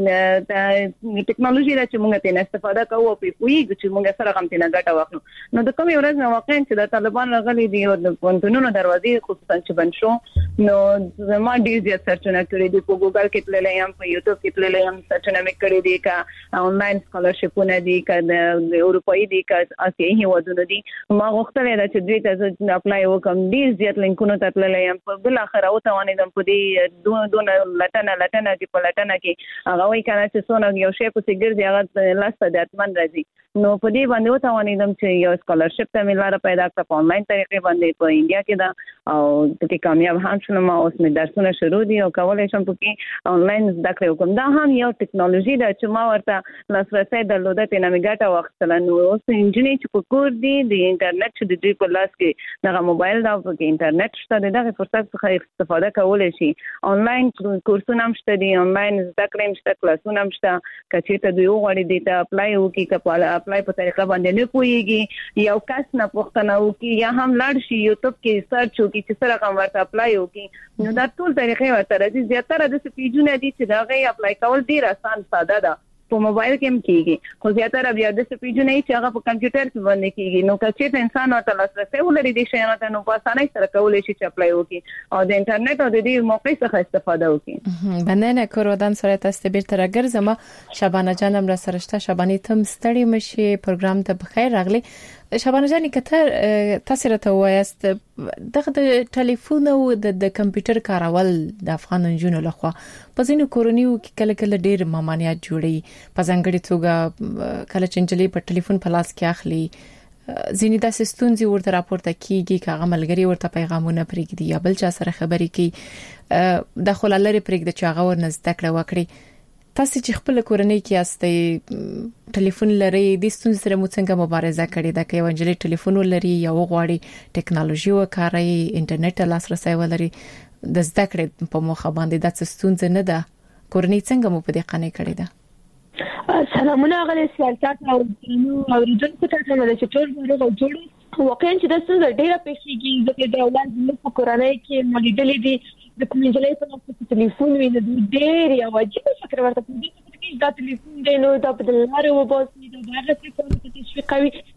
ټیکنالوژي دا چې موږ ته استفاده کوو او په کوی چې موږ سره کوم ته لګټه واخلو. نو د کوم یو ورځ واقعا چې د طالبان غلي دي او د پونتونو دروازې خصوصا چې بند شو نو زما ډیر زیات سرچینه کړې دي په ګوګل کې تللې یم په یوټیوب کې تللې یم سرچینه مې کړې دي کا آنلاین سکالرشپونه دي کا د اروپאי دي کا اسیایي هیوادونو دي ما غوښتل دا چې دوی ته اپلای وکم ډیر زیات لینکونو ته تللې یم په بل اخر او ته ونه دم په دې دوه دوه لټنه لټنه کې په لټنه کې هغه وایي کنه چې څونه یو شی په سیګر دی هغه لاسته د اتمن راځي نو په دې باندې او ته ونه دم چې یو سکالرشپ ته ملاره پیدا کړ په آنلاین طریقې باندې په انډیا کې دا او ټکی کامیاب هم شوم او اوس مې درسونه شروع دي او کولای شم په آنلاین زده کړې وکم دا هم یو ټیکنالوژي ده چې ما ورته لاسرسي درلوده ته نامګټه وختل نو اوس انجنیر چې په کور دي د انټرنیټ چې د دوی په لاس کې دغه موبایل دا په انټرنیټ شته دغه فرصت څخه استفاده کولای شي آنلاین کورسونه هم شته دي آنلاین زده کړې شته کلاسونه هم شته کچې ته دوی وغواړي دي ته اپلای وکړي کپاله اپلای په طریقه باندې نه پويږي یو کس نه پوښتنه وکړي یا هم لاړ شي یوټیوب کې سرچ وکړي چې سره کوم ورته اپلای وکړي نو دا ټول طریقې ورته راځي زیاتره د سپیجونه دي چې دا غي اپلای کول ډیر آسان ساده ده په موبایل کې هم کیږي خو زیاتره بیا د سپیجونه چې هغه په کمپیوټر کې باندې کیږي نو کچې انسان ورته لاسرسي ولري د شیانو ته نو په اسانۍ سره کولای شي چې اپلای وکړي او د انټرنیټ او د دې موقع څخه استفاده وکړي. بننه کورودان سره تاسو به تر راګرځم شبانه جانم را سره شته شبانه تم ستړي مشي پروګرام ته بخیر راغلی. شبانه جان کتر تاسو راته وایست دغه د ټلیفون او د کمپیوټر کارول د افغان انجونو لخوا په ځینو کورونیو کې کله کله ډېر مامانیات جوړي په ځانګړي توګه کله چنجلې په ټلیفون په لاس کې اخلي ځینې د سستونزي ورته راپورته کیږي کاغه ملګری ورته پیغامونه پرېږدي یا بل چا سره خبرې کوي د خلالری پرېږدي چې هغه ورنځ تکړه وکړي. تاسو چې خپل کورنۍ کې یاستئ ټلیفون لري د ستونزې سره مو څنګه مبارزه کړې ده کې ونجلې ټلیفون لري یا وغواړي ټیکنالوژي وکاروي انټرنیټ لاسرسي ولري د زده کړې په مخه باندې د ستونزې نه ده کورنۍ څنګه مو په دې قانې کړې ده؟ سلامونه غلې سیاست او نو اوریدونکو ته څنګه د چټور ورغو جوړ واقعا چې د ستونزې ډیره پېښېږي ځکه د اولاد په کورنۍ کې مولېدلې دي د کومېجلې په نوم ټلیفون ویني د ډېر یو عجیب فکر ورته پدې چې دا ټلیفون دی نو دا په دلاره و باسي دا هغه څه کوي چې تشویق کوي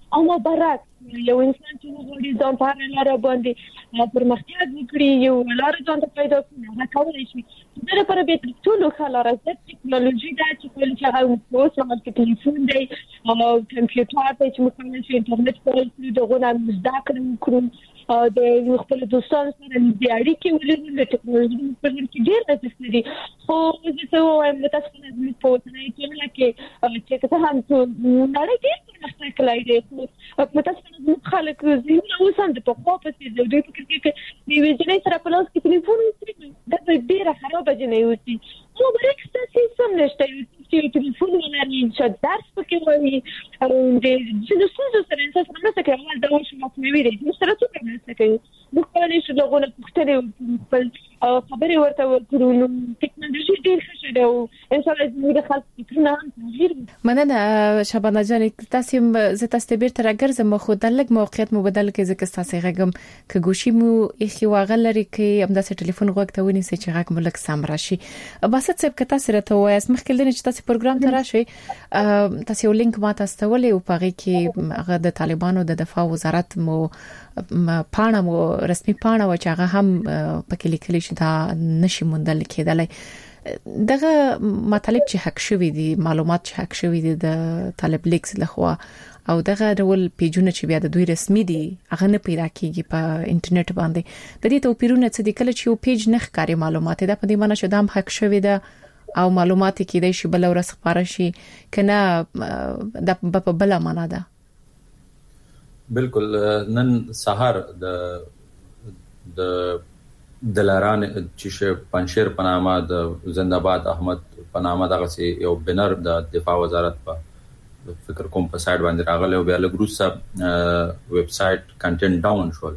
او برعکس یو انسان چې وګوري ځان په هر لاره باندې پرمختګ وکړي یو لاره ځان ته پیدا کړي هغه کولای شي دا لپاره به ټول خلاره د ټکنالوژي د چې کول چې هغه اوس هغه ټلیفون دی او کمپیوټر ته چې موږ شي انټرنیټ په دغه نه زده کړو د خپل دوستانو سره د اړیکې ولرو د ټکنالوژي په لور کې ډېر ارزښت لري خو زه څه وایم تاسو نه زموږ په وطني کې لکه چې څه هم څه نړۍ ډېر پرمختګ کړی دی خو متاسفانه زموږ خلک زموږ اوس هم د پخوا په څېر د دوی فکر کوي چې د یوې جنۍ سره په لاس کې ټلیفون وي دا به ډېره خرابه جنۍ اوسي نو برعکس داسې هم نشته چې ټلیفون ولري چې درس پکې وایي او د ځینو ستونزو سره انسان سره مرسته کوي اول دا وشي مفهومي دی موږ سره څه مرسته کوي موږ کولای شو دغه پوښتنې خپل خبرې ورته وکړو نو ټکنالوژي ډېر ښه شوې او ان شاء الله زموږ د خلکو فکرونه هم تغییر مننه شبانه جان تاسو زه تاسو ته بیرته راګرځم خو د لږ موقعیت مو بدل کې ځکه تاسو غږم ک ګوشي مو اخی واغل لري کې همداسې ټلیفون غوږ ته ونی چې غږ مو لږ سم راشي بس څه که تاسو راته وایي مخکې لنه چې تاسو پروګرام ته راشي تاسو یو لینک ما تاسو ته ولې او پغې کې هغه د طالبانو د دفاع وزارت مو پاڼه مو رسمي پاڼه و چې هغه هم پکې لیکل شي دا نشي موندل کېدلای دغه مطالب چې حق شوی دي معلومات چې حق شوی دي د طالب لیکس لخوا او دغه ډول پیجونه چې بیا د دوی رسمي دي هغه نه پیدا کیږي په انټرنیټ باندې د دې توپیرونه څه دي کله چې یو پیج نه ښکاري معلومات دا په دې معنی چې دا هم حق شوی ده او معلومات کې د شی بل ورس خبره شي کنه د په بل معنا ده بالکل نن سحر د د دلاران چې پنځیر پنامه د زنده‌باد احمد پنامه دغه یو بنر د دفاع وزارت په فکر کوم په سایت باندې راغلی او بیا له ګروسه ویب سایت کنټینټ ډاون شول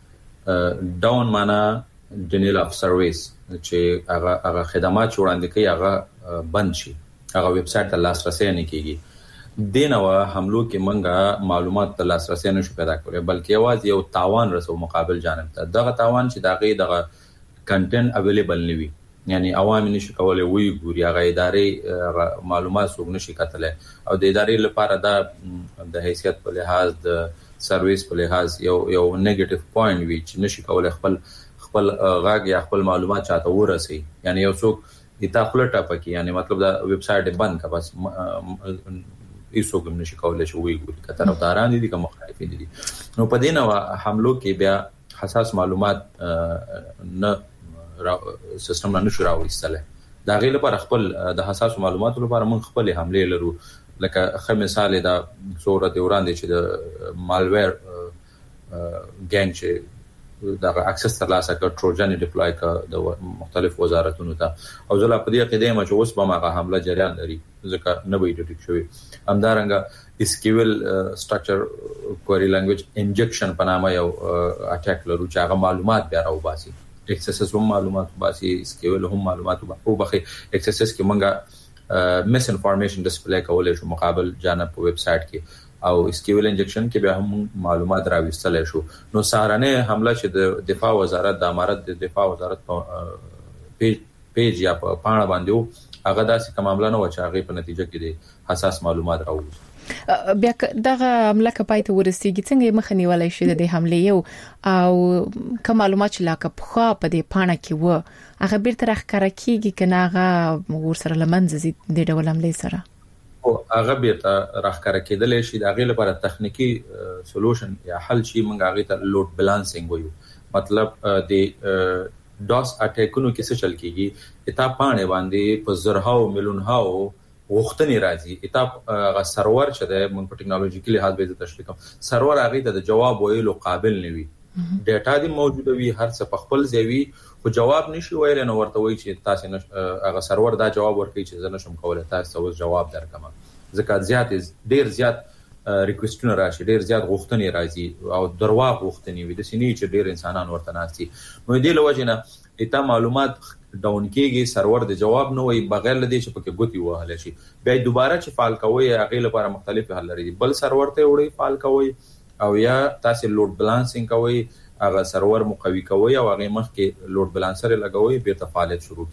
ډاون معنا ډینیل اف سرویس چې هغه هغه خدمات وړاندې کوي هغه بند شي هغه ویب سایت ته لاسرسي نه کیږي دینه حملو کې منګه معلومات ته لاسرسي نشو پیدا کولای بلکې یوازې یو تاوان رسو مقابل جانب ته دغه تاوان چې دغه دغه کنټینټ اویلیبل نوي یعنی عوام نشي کولای وی ګوري هغه ادارې معلومات څوک نشي کتلای او د ادارې لپاره دا د حیثیت په لحاظ د سرویس په لحاظ یو یو نیگیټیو پوینټ وی چې نشي کولای خپل خپل غاګ یا خپل معلومات چاته ورسي یعنی یو څوک د تخلټه پکې یعنی مطلب دا ویب سایټ بند کا بس ایسو کوم نشي کولای شو وی ګوري کتر او داران دي کوم مخالفین دي نو په دې نو حملو کې بیا حساس معلومات نه سیستم نه شو راوېستله دا غیر لپاره خپل د حساس معلوماتو لپاره موږ خپل حمله لرو لکه خه مثال دا صورت وړاندې چې د مالویر ګنګ چې دا اکسس ترلاسه کړ ټروجن ډیپلوای کړ د مختلف وزارتونو ته او زله په دې قضیه ما چې اوس به ما حمله جریان لري ځکه نه وي ډیټیک شوی همدارنګه اسکیول سټرکچر کوئری لانګویج انجکشن په نامه یو اٹیک لرو چې هغه معلومات بیا راو باسي ایکسس هم معلومات باسي اسکیول هم معلومات او بخي ایکسس کې منګه مس انفارمیشن ډسپلی کولای شو مقابل جانب په ویب سټ کې او اسکیول انجکشن کې به هم معلومات راوستل شو نو سهارنه حمله چې د دفاع وزارت د امارت د دفاع وزارت په پیج پیج یا په پاڼه باندې هغه داسې کوم معاملې نه و چې هغه په نتیجه کې د حساس معلومات راوځي بیا دغه عمله کپای ته ورسیږي څنګه مخ نیولای شي د حمله یو او کوم معلومات چې لاکه په په دې پاڼه کې و هغه بیرته راخکاره کیږي کنه هغه ورسره لمنځي د ډول عمله سره او هغه بیرته راخکاره کېدل شي د هغه لپاره تخنیکی سولوشن یا حل شي موږ هغه ته لوډ بیلانسینګ وایو مطلب د ډاس اټیکونو کې څه چل کیږي اته پاڼه باندې په زرهاو میلیونهاو وختنی راځي اته غ سرور چې د موږ په ټکنالوژیکي لحاظ به تشریح کوم سرور هغه د جواب ویلو قابل نه وي ډیټا دی موجوده وي هر څه په خپل ځای خو جواب نشي ویل نو ورته وایي چې تاسو هغه سرور دا جواب ورکړي چې زه نشم کولای تاسو جواب درکم ځکه زیات ډیر زیات ریکوېسټونه راشي ډیر زیات غوښتنې راځي او درواغ غوښتنې وي د سینې چې ډیر انسانان ورته ناشتي نو دې لوجنه اته معلومات ډاون کېږي سرور د جواب نه وي بغیر لدې چې پکې ګوتی وهل شي بیا دوباره چې فعال کوي هغه لپاره مختلف حل لري بل سرور ته وړي فعال کوي او یا تاسو لوډ بیلانسینګ کوي هغه سرور مقوي کوي او هغه مخ کې لوډ بیلانسر لګوي به فعالیت شروع کیږي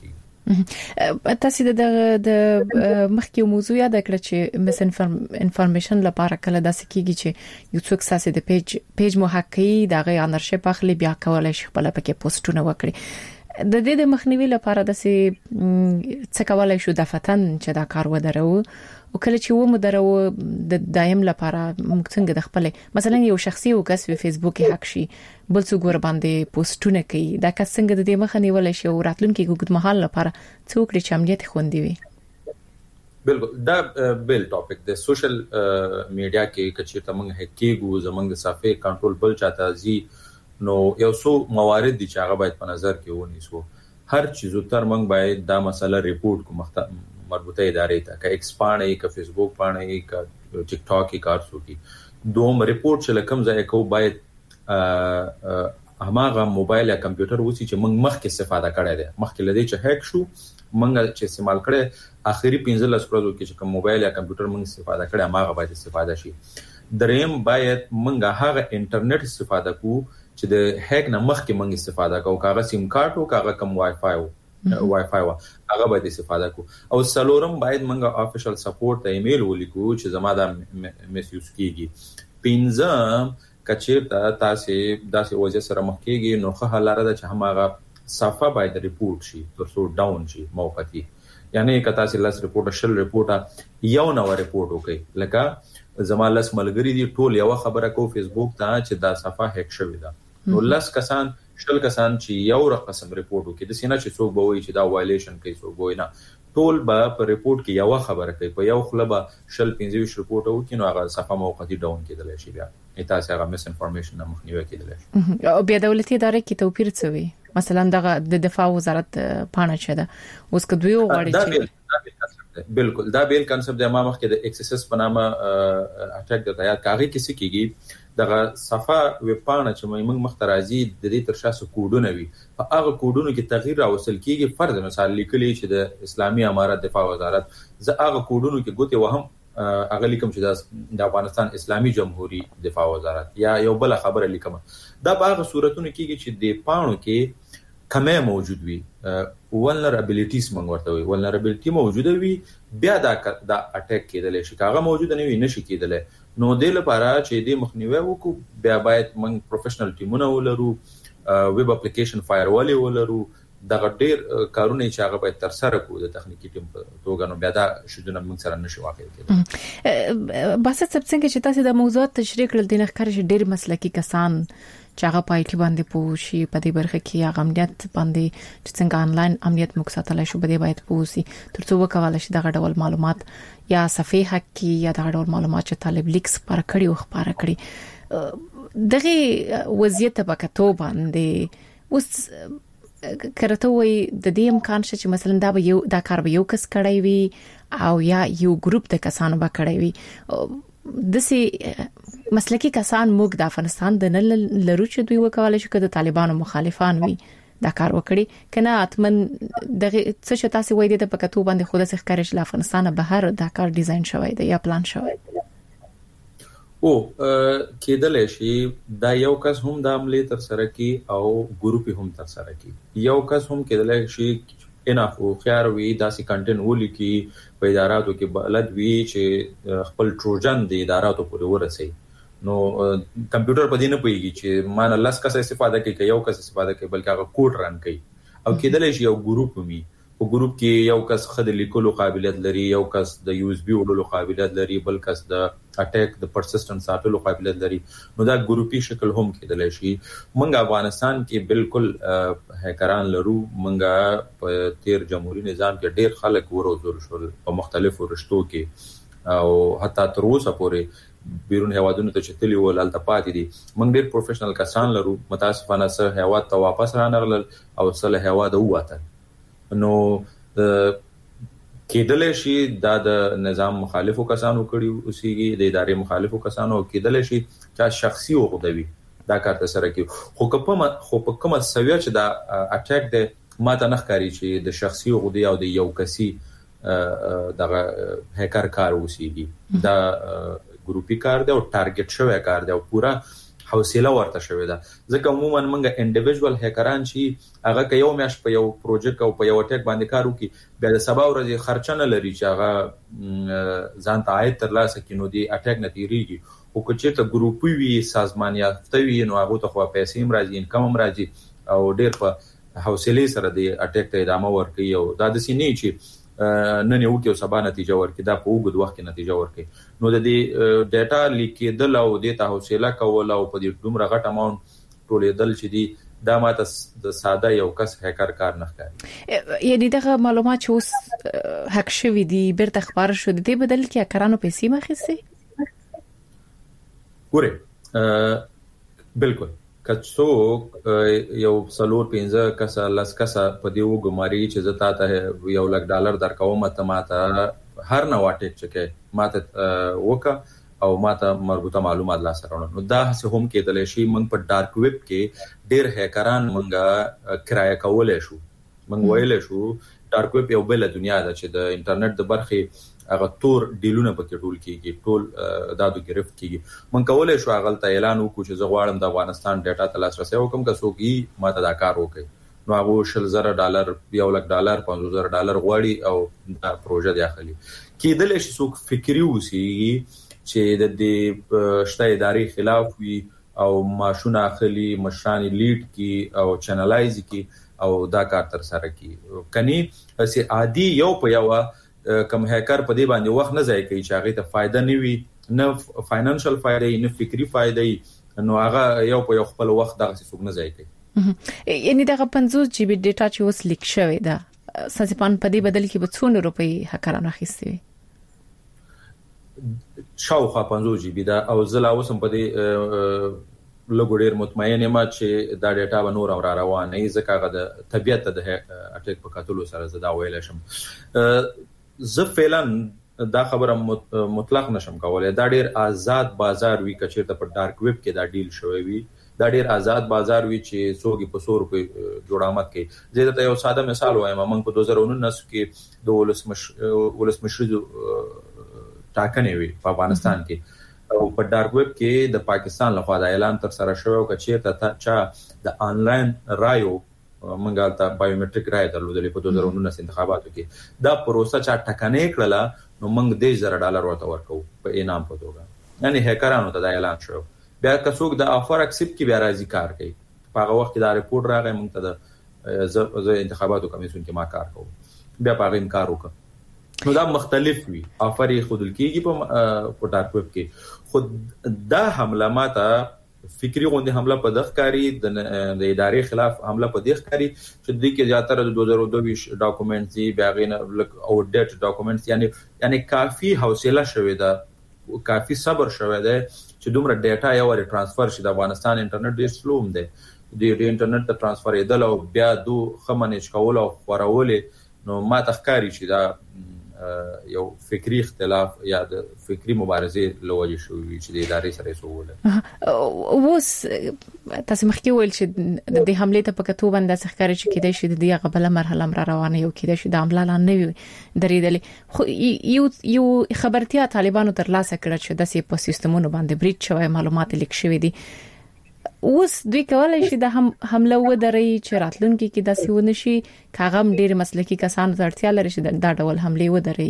تاسو د د مخکې موضوع یاد کړئ چې مس انفارمیشن لپاره کله داسې کیږي چې یو څوک ساسي د پیج پیج محققي دغه انرشپ اخلي بیا کولای شي خپل پکې پوسټونه وکړي د دې د مخنیوي لپاره داسې څه کولای شو د فتن چې دا کار ودرو او کله چې و مدرو د دایم لپاره موږ څنګه د خپل مثلا یو شخصي او کس په فیسبوک کې حق شي بل څو ګور باندې پوسټونه کوي دا کس څنګه د دې مخه نیول شي او راتلونکي ګوګد محل لپاره څوک لري چې امنیت خوندي وي بالکل دا بل ټاپک د سوشل میډیا کې کچې تمنګ هکېګو زمنګ د صفحه کنټرول بل چاته زی نو یو څو موارد دي چې هغه باید په نظر کې ونیسو هر چیزو تر موږ باید دا مسله ریپورت کو مخته مربوطه ادارې ته که ایکس پاڼه که فیسبوک پاڼه که ټیک ټاک کې کار سوکي دوم ریپورت چې لکم ځای کو باید هماغه موبایل یا کمپیوټر وسی چې موږ مخکې استفاده کړی دی مخکې لدی چې هک شو موږ چې استعمال کړي اخیری پنځه لس ورځې کې چې کوم موبایل یا کمپیوټر موږ استفاده کړي هغه باید استفاده شي دریم باید موږ هغه انټرنیټ استفاده کو چې د هک نه مخکې موږ استفاده کوو کاغه سیم کارت او کاغه کم وای فای وای فای وا هغه باید استفاده کو او سلورم باید منګه افیشل سپورټ ته ایمیل ولیکو چې زما دا میس یوز کیږي پنځم کچېرته تاسو داسې وجه سره مخ کیږي نو خه لاره ده چې هماغه صفه باید ریپورت شي ترڅو ډاون شي موقتی یعنی کته تاسو لاس ریپورت شل ریپورت یو نو ریپورت وکي لکه زما لاس ملګری دي ټول یو خبره کو فیسبوک ته چې دا صفه هک شوی ده نو لاس کسان شل کسان چې یو رقم ریپورت وکړي د سینه چې څوک به وایي چې دا وایلیشن کوي څوک وایي نه ټول به په ریپورت کې یو خبره کوي په یو خلبه شل پنځه ریپورت وکړي نو هغه صفه موقتی ډاون کېدل شي بیا تاسو هغه مس انفارمیشن نه مخنیوي کېدل شي او بیا دولتي ادارې کې توپیر څه وي مثلا دغه د دفاع وزارت پاڼه چده اوس کدوې وغواړي چې بالکل دا بیل کنسپټ د امام کې د ایکسس په نامه اټیک د تیار کاغی کسی کېږي دغه صفه وب پاڼه چې موږ مخترازي د دې تر شاسو کوډونه وي په هغه کوډونو کې تغییر راوصل کیږي فرض مثال لیکلي چې د اسلامي امارت دفاع وزارت زه هغه کوډونو کې ګوتې وهم هغه لیکم چې د افغانستان اسلامي جمهوریت دفاع وزارت یا یو بل خبره لیکم دا په هغه صورتونو کې چې د پاڼو کې کمه موجود وي ولنرابیلیټیز موږ ورته وي ولنرابیلیټی موجوده وي بیا دا دا اٹیک کېدل شي کاغه موجوده نه وي نشي کېدل نو د لپاره چې د مخنیوي وکړو بیا باید موږ پروفیشنل ټیمونه ولرو ویب اپلیکیشن فایروال ولرو دا ډېر کارونه چې هغه باید تر سره کوو د تخنیکی ټیم په توګه نو بیا دا شودنه موږ سره نشي واقع کېدل بس څنګه چې تاسو د موضوعات تشریح کړل د نخکر ډېر مسلکی کسان چې هغه پایټي باندې پوښي په دې برخه کې هغه امنیت باندې چې څنګه انلاین امنیت موږ ساتلای شو بده باید پوښي ترڅو وکولای شي دغه ډول معلومات یا صفحه حق کې یا دغه ډول معلومات چې طالب لیکس پر کړی او خبره کړی دغه وضعیت په کتو باندې اوس کرته وي د دې امکان شته چې مثلا دا به یو دا کار به یو کس کړی وي او یا یو ګروپ د کسانو به کړی وي د سي مسلکی کسان موږ د افغانستان د نل لرو چې دوی وکولای شي چې د طالبانو مخالفان وي دا کار وکړي کنه اتمن د څه شته سي وای د پکتو باندې خود څخه کارش له افغانستان بهر دا کار ډیزاین شوی دی یا پلان شوی او کېدل شي دا یو کس هم د عملي تر سره کی او ګروپ هم تر سره کی یو کس هم کېدل شي انا خو خيار وي داسې کنټین ولي کی په اداراتو کې بلد وی چې خپل ټروجن د اداراتو پورې ورسي نو کمپیوټر په دې نه پويږي چې مان لاس کس استفاده کوي یو کس استفاده کوي بلکې هغه کوډ رن کوي او کېدل شي یو ګروپ وي په ګروپ کې یو کس خد لیکلو قابلیت لري یو کس د یو اس بي وړلو قابلیت لري بل کس د اٹیک د پرسیسټنس ساتلو قابلیت لري نو دا ګروپي شکل هم کېدل شي منګ افغانستان کې بالکل هکران لرو منګ په تیر جمهوریت نظام کې ډېر خلک وروزل شول په مختلفو رشتو کې او حتی تر اوسه پورې بیرون هوادونو ته چتلی ول التپاتې دي موږ ډېر پروفیشنل کسان لرو متاسفانه سره هوا ته واپس رانغلل او سره هوا د وته نو کېدل شي دا د نظام مخالفو کسانو کړي اوسېږي د ادارې مخالفو کسانو کېدل شي چې شخصي وغوډوي دا کار تر سره کوي خو کومه خو په کومه سویا چې دا اٹیک د ماته نه ښکاري چې د شخصي وغوډي او د یو کسي دغه هکر کار اوسېږي دا ګروپي کار دی او ټارګټ شوی کار دی او پورا حوصله ورته شوې ده. ځکه عموما موږ انډیویډوال هکران چې هغه که یو میاشت په یو پروژیکټ او په یو ټیک باندې کار وکړي بیا د سبا ورځې خرچه نه لري چې هغه ځان ته عاید ترلاسه کړي نو د اټیک نه تیریږي. او که چېرته ګروپي وي سازمان یافته وي نو هغه ته خو پیسې هم راځي انکم هم راځي او ډېر په حوصله سره د اټیک ته ادامه ورکوي. او دا د سینې چې نن یو کې سبا نتیجه ورکړي دا په اوږد وخت کې نتیجه ورکړي. نو د دې ډاټا لیکېدل او د ته حوصله کول او په دې دومره غټ اماونټ ټولېدل چې دی دا ماته د ساده یو کس هکر کار نه ښکاري. یعنی دغه معلومات چې اوس هک شوي دي بیرته خبر شو دي بدل کې هکرانو پیسې مخېسي ګوره بالکل کڅو یو څلور پنځه کسه لاس کسه په دې وګماري چې زتا ته یو لک ډالر درکوم ته ماته هر نو واټیک چکه ماته وکا او ماته مربوطه معلومات لا سره نو دا څه هم کېدل شي موږ په ډارک ویب کې ډېر هکران موږ کرایه کولای شو. موږ ویل شو ډارک ویب یو بل دنیا ده چې د انټرنیټ د برخې هغه تور ډیلونه پکې ټول کیږي ټول دادو گرفت کیږي. من کولای شو هغه ته اعلان وکړو چې زه غواړم د افغانستان ډاټا ته لاسرسي وکم که څوک یې ماته دا کار وکړي نو هغه شل زره ډالر یو لک ډالر پنځه زره ډالر غواړي او دا پروژه دی اخلي. کېدل شي څوک فکری وسی چې د دې شته ادارې خلاف وي او ماشونه اخلي مشران لیډ کی او چینلایز کی او دا کار تر سره کی کني چې عادي یو په یو کم هکر په دې باندې وخت نه ځای کوي چې هغه ته فائدہ نه وي نه فاینانشل فائدہ نه فکری فائدہ نو هغه یو په یو خپل وخت دغه څه نه ځای کوي. یعنی دغه پنځوس جی بي ډیټا چې اوس لیک شوی دا ساسپان په دې بدل کې به څونه روپۍ هکرانو اخیستي وي شاوخوا پنځوس جی بي دا او زلا اوسم په دې لګو ډیر مطمئن یم چې دا ډیټا به نور اور روانه ای ځکه هغه د طبيعت د اټیک په کاتلو سره زدا ویل شم. زه فعلا دا خبره مطلق نشم کولای. دا ډیر آزاد بازار وی کچیر ته په ډارک ویب کې دا ډیل شوی وی دا ډیر آزاد بازار وی چې څوګي په سو روپے جوړامت کې. زه ته یو ساده مثال وایم موږ په دوه زره نولس کې د ولسمش ولسمشرو ټاکنې وی په افغانستان کې او په ډارک ویب کې د پاکستان لخوا د اعلان تر سره شوی او کچیر ته چا د انلاین رایو منګال ته بایومټریک رای درلودلې په دوه زره نولس انتخاباتو کې دا پروسه چا ټکنې کړله نو موږ د زر ډالر ورته ورکو په انعام په توګه. یعنی هکرانو ته د اعلان شو بیا که څوک د افر اکسپټ کې بیا راځي کار کوي په هغه وخت دا ریپورت راغی موږ ته د انتخاباتو کمیسیون کې ما کار کوو بیا په هغه انکار وکړ نو دا مختلف وي. افر خودل کېږي په ډارک ویب کې خود دا حمله ماته فکری غونډه حمله په دغکاری د ادارې خلاف حمله په دغکاری چې د کې زیاتره د دوه زره دوه ډاکومنټس دی بیاغینه او ډیټ ډاکومنټس یعنی یعنی کافي حوصله شوې ده کافي صبر شوې ده چې دومره ډیټا یو ور ترانسفر شي. د افغانستان انټرنیټ ډیر سلو هم دی د انټرنیټ ته ترانسفر یدل او بیا دو خمنج کول او خورول نو ما تخکاری چې دا یو فکری اختلاف یا د فکری مبارزه لوجه شوې چې د ادارې سره سووله. اوس تاسو مخکې ویل چې د دې حمله ته په کتو باندې څخکاري چې کېدای شي د دې غبله مرحله مر روانه یو کېدای شي د عمله لا نه وي درېدلې خو یو یو خبرتیا طالبانو تر لاسه کړ چې د سي په سیستمونو باندې بریټ شوی معلومات لیک شوی دي. اوس دوی کولای شي د هم حمله و درې چې راتلونکي کې د سیونه شي کاغم ډیر مسلکی کسانو ته اړتیا لري چې دا ډول حمله و درې.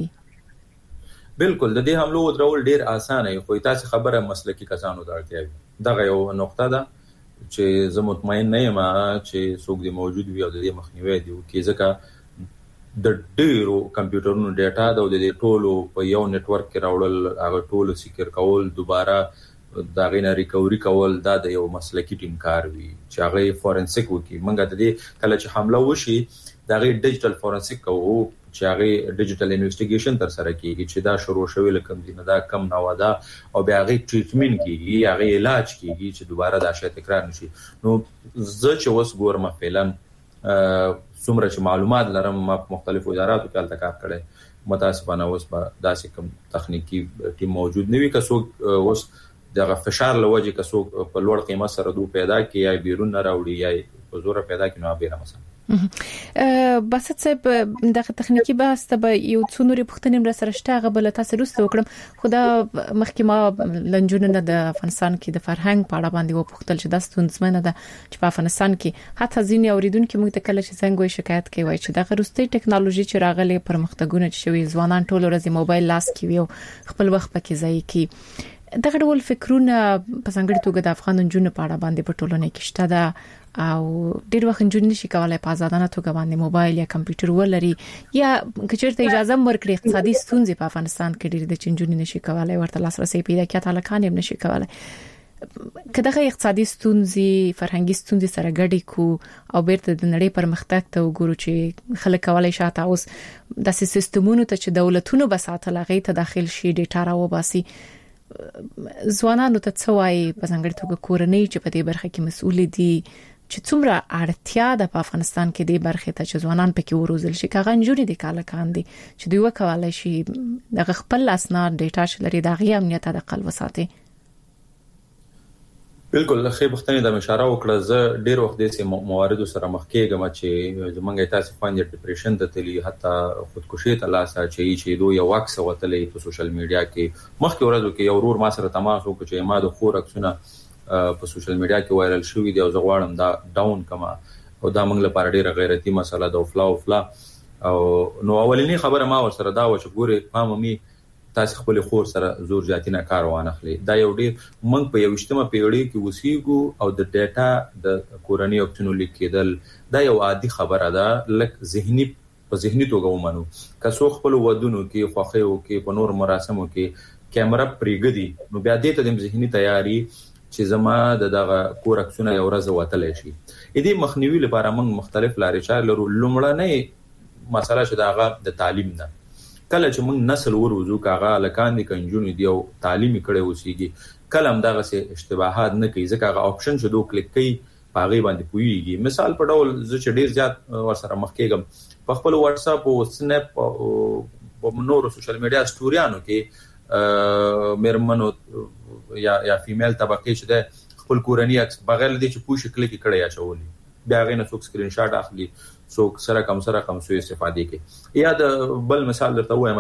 بالکل د دې حمله و درول ډیر اسانه وي خو تاسو خبره مسلکی کسانو ته اړتیا وي. دا یو نقطه ده چې زه مطمئن نه یم چې څوک دی موجود وي او د دې مخنیوي دی کې ځکه د ډیرو کمپیوټرونو ډیټا د دې ټولو په یو نت ورک کې راوړل هغه ټولو سکر کول دوباره دا غینه ریکوري کول دا د یو مسلکی ټیم کار وی چې هغه فورنسیک وکي. منګه د دې کله چې حمله وشي دا غي ډیجیټل فورنسیک کوو چې هغه ډیجیټل انویسټیګیشن تر سره کیږي چې دا شروع شوی لکه دینه دا کم نه ودا او بیا هغه ټریټمنټ کیږي هغه علاج کیږي چې دوباره دا شی تکرار نشي. نو زه چې وس ګورم فعلا څومره چې معلومات لرم ما په مختلفو اداراتو کې الته کار کړی متاسفانه اوس په داسې کوم تخنیکی ټیم موجود نه وي که څوک اوس دغه فشار لوجه که څوک په لوړ قیمت سره دوه پیدا کی یا بیرون نه راوړي یا په زور پیدا کی نو بیره مثلا بس څه د تخنیکی بحث ته یو څونوري پښتنې مر سره شته غبل تاسو روسته وکړم خو دا مخکې ما لنجونه د افغانستان کې د فرهنګ په اړه باندې و پښتل چې د ستونزمنه ده چې په افغانستان کې حتی ځینې اوریدونکو موږ ته کله چې څنګه شکایت کوي چې د غروستي ټکنالوژي چې راغلي پرمختګونه چې شوي ځوانان ټول ورځ موبایل لاس کې وي خپل وخت پکې ځای کې دغه ډول فکرونه په څنګه توګه د افغان جنونو په اړه باندې په ټولنه کې شته ده او ډیر وخت جون نشي کولای په آزادانه توګه باندې موبایل یا کمپیوټر ولري یا کچرته اجازه ورکړي اقتصادي ستونزې په افغانستان کې ډیر د چنجونی نشي کولای ورته لاسرسي پیدا کړي تعلقان هم نشي کولای کله اقتصادي ستونزې فرهنګي ستونزې سره ګډي کو او بیرته د نړۍ پرمختګ ته وګورو چې خلک کولای شاته اوس د سیستمونو ته چې دولتونو بساته لغې ته داخل شي ډیټا راو باسي ځوانانو ته څه وایي په څنګه توګه کورنۍ چې په دې برخه کې مسؤل دي چې څومره اړتیا ده په افغانستان کې د برخه ته چې ځوانان پکې وروزل شي کاغه انجوري دي کاله کاندي چې دوی وکولای شي د خپل اسناد ډیټا شلري د غي امنیت د قلب وساتي بالکل خې بختنی د اشاره وکړه زه ډیر وخت د سي موارد سره مخ کېږم چې زمونږه تاسو باندې ډیپریشن ته تلی حتی خودکشي ته لاسه چې چې دوی یو واکس وتلې په سوشل میډیا کې مخکې ورځو کې یو ورور ما سره تماس وکړ چې ما د خور عکسونه په سوشل میډیا کې وایرل شوې دي او زه غواړم دا ډاون کما او دا موږ لپاره ډیره غیرتی مسله ده او فلا او فلا او نو اولینی خبره ما ور سره دا و چې ګوره ما ممي تاسو خپل خور سره زور جاتینه کار وانخلي دا یو ډیر موږ په یو اجتماع پیړۍ کې وسیګو او د ډیټا د کورنۍ اکتونو لیکیدل دا یو عادي خبره ده لکه ذهني په ذهني توګه ومنو که څو خپل ودونو کې خوخه او کې په نور مراسمو کې کیمرا پریګدي نو بیا دې ته د ذهني تیاری چې زما د دغه کور عکسونه یو ورځ وتلې شي اې دې مخنیوي لپاره موږ مختلف لارې چارې لرو لومړنۍ مسله چې دغه د تعلیم ده کله چې موږ نسل وروزو کاغه لکان دي کنجونی دی او تعلیمي کړي وسیږي کله هم دغه څه اشتباهات نه کوي ځکه هغه اپشن چې دوه کلیک کوي پاغي باندې پويږي مثال په ډول زه چې ډیر زیات ورسره مخ کېږم په خپل واتس اپ او سنپ او نورو سوشل میډیا سټوریانو کې مرمنو یا یا فیمیل طبقه چې د خپل کورنۍ عکس بغیر د چې پوښ کلیک کړي یا چولي بیا غینه څوک سکرین شاټ اخلي څوک سره کم سره کم سو استفاده کوي یا د بل مثال درته وایم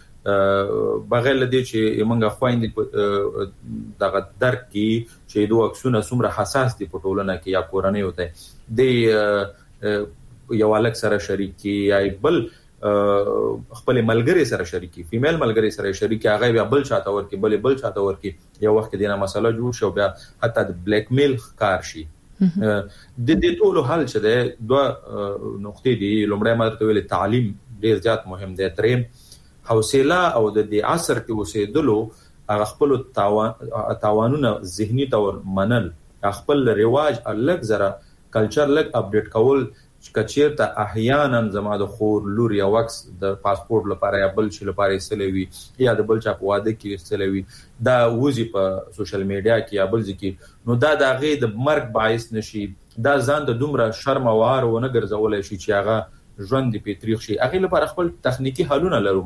چې بغیر د چې موږ خويند دغه درک کی چې دوه عکسونه څومره حساس دي په ټولنه کې یا کورنۍ وته د یو الک سره شریک یا بل خپل ملګری سره شریکي فیمیل ملګری سره شریکي هغه بیا بل چاته ورکی بل بل چاته ورکی یو وخت دینه مسله جوړ شو بیا حتی د بلیک میل ښکار شي د دې ټولو حل چې د دوه نقطې دي لومړی مرته ویل تعلیم ډیر زیات مهم دی دریم حوصله او د دې عصر کې اوسېدلو هغه خپل تاوانونه ذهني تور منل خپل رواج الګ زره کلچر لګ اپډیټ کول کچیر ته احیانا زما د خور لور یا وکس د پاسپورت لپاره یا بل شي لپاره سلوي یا د بل چا په واده کې سلوي دا وزي په سوشل میډیا کې یا بل ځکه نو دا د غي د مرګ باعث نشي دا ځان د دومره شرم وار و نه ګرځول شي چې هغه ژوند په تاریخ شي هغه لپاره خپل تخنیکی حلونه لرو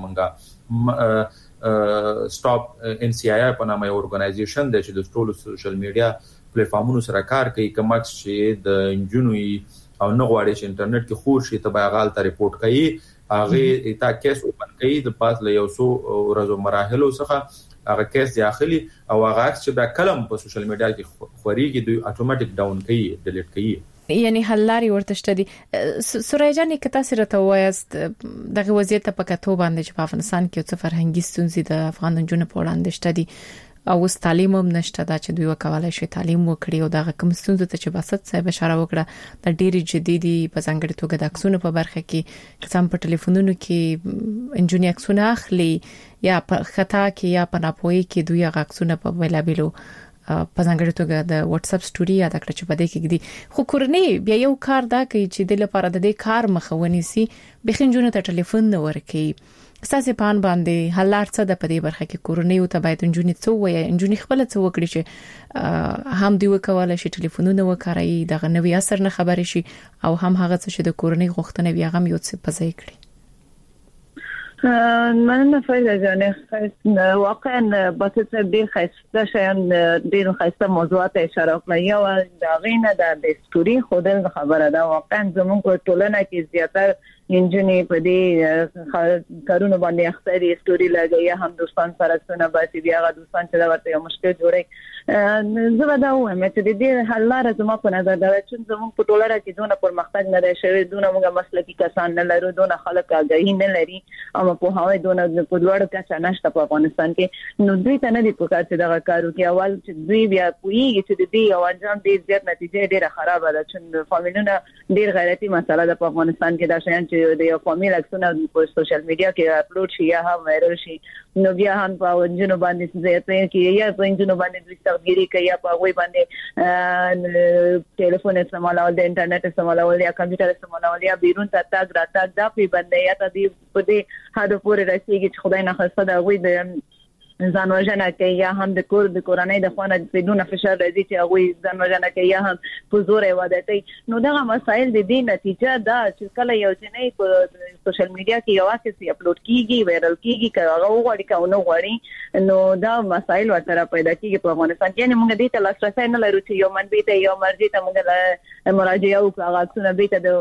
منګه سټاپ ان سی آی په نامه اورګنایزیشن د چې د ټولو سوشل میډیا پلیټ فارمونو سره کار کوي کومکس چې د انجنوي او نه غواړي چې انټرنیټ کې خور شي ته بیاغال ته ریپورت کوي هغه تا کیس اوپن کوي د پاس له یو سو ورځو مراحلو څخه هغه کیس داخلي او هغه چې بیا کلم په سوشل میډیا کې خوريږي دوی اتوماتیک ډاون کوي ډیلیټ کوي یعنی حلاري ورته شته دي سورای جان کته سره ته وایست دغه وضعیت په کتو باندې چې په افغانستان کې څه فرهنګي ستونزې د افغان جنونو په وړاندې شته دي او اوس تعلیم هم نشته دا چې دوی وکولای شي تعلیم وکړي او دغه کوم ستونزې ته چې بسط صاحب اشاره وکړه د ډېری جديدي په ځانګړي توګه د عکسونو په برخه کې قسم په ټلیفونونو کې انجنیر عکسونه اخلي یا په خطا کې یا په ناپوهي کې دوی هغه عکسونه په ویلابلو په ځانګړي توګه د واتس اپ سټوري یا د کړه چې په دې کې دي خو کورنۍ بیا یو کار دا کوي چې د لپاره د دې کار مخاوني سي بخنجونه ته ټلیفون نه ورکي اساسي پان باندې حلار څه د پدې برخه کې کورنۍ او ته باید انجونی څو وي انجونی خپل څه وکړي چې هم دی وکواله شي ټلیفونونه وکړي دغه نوې اثر نه خبرې شي او هم هغه څه چې د کورنۍ غوښتنه وي هغه یو څه پځای کړي مننه فایده جانه واقعا باسط ډیر خاصه شیان ډیر خاصه موضوعات اشاره کړې او دا غینه د استوري خودل خبره ده واقعا زموږ په ټولنه کې زیاتره انجنې په دې کارونه باندې اختیاري استوري لګي هم دوستان سره څنګه باسي بیا غو دوستان چې دا ورته یو مشکل جوړي زه دا وایم چې دې حل لاره زما په نظر دا چې زموږ په ټولنه کې دونه پرمختګ نه دی شوی دونه موږ مسلکي کسان نه لرو دونه خلک آگاهي نه لري او په هغه دونه په لوړ کچه نشته په افغانستان کې نو دوی ته نه دي پکار چې دا کارو کې اول چې دوی بیا کوي چې دې او انجام دې زیات نتیجه ډیره خراب ده چې فامیلونه ډیر غیرتي مسله ده په افغانستان کې دا شیان چې د یو فامیل اکسونه په سوشل میډیا کې اپلوډ شي یا هم وایرل شي نو بیا هم په انجنونو باندې زیاته کې یا په انجنونو باندې د تغییري کوي یا په وی باندې ټلیفون استعمالول د انټرنیټ استعمالول یا کمپیوټر استعمالول یا بیرون ته تاګ را تاګ دا په باندې یا ته دې په دې هدا پورې رسیږي چې خدای نه خسته دا وی د ځان وژنه کوي یا هم د کور د کورنۍ د خوانه بدون فشار راځي چې هغه ځان وژنه کوي یا هم په زور عبادت کوي نو دا مسایل د دې نتیجه دا چې کله یو ځنې په سوشل میډیا کې یو څه اپلوډ کیږي وایرل کیږي کله وغوړي کونه غوړي نو دا مسایل ورته پیدا کیږي په افغانستان کې موږ دې ته لاسرسي نه لرو چې یو منبع ته یو مرجع ته موږ مراجعه وکړو هغه څه به ته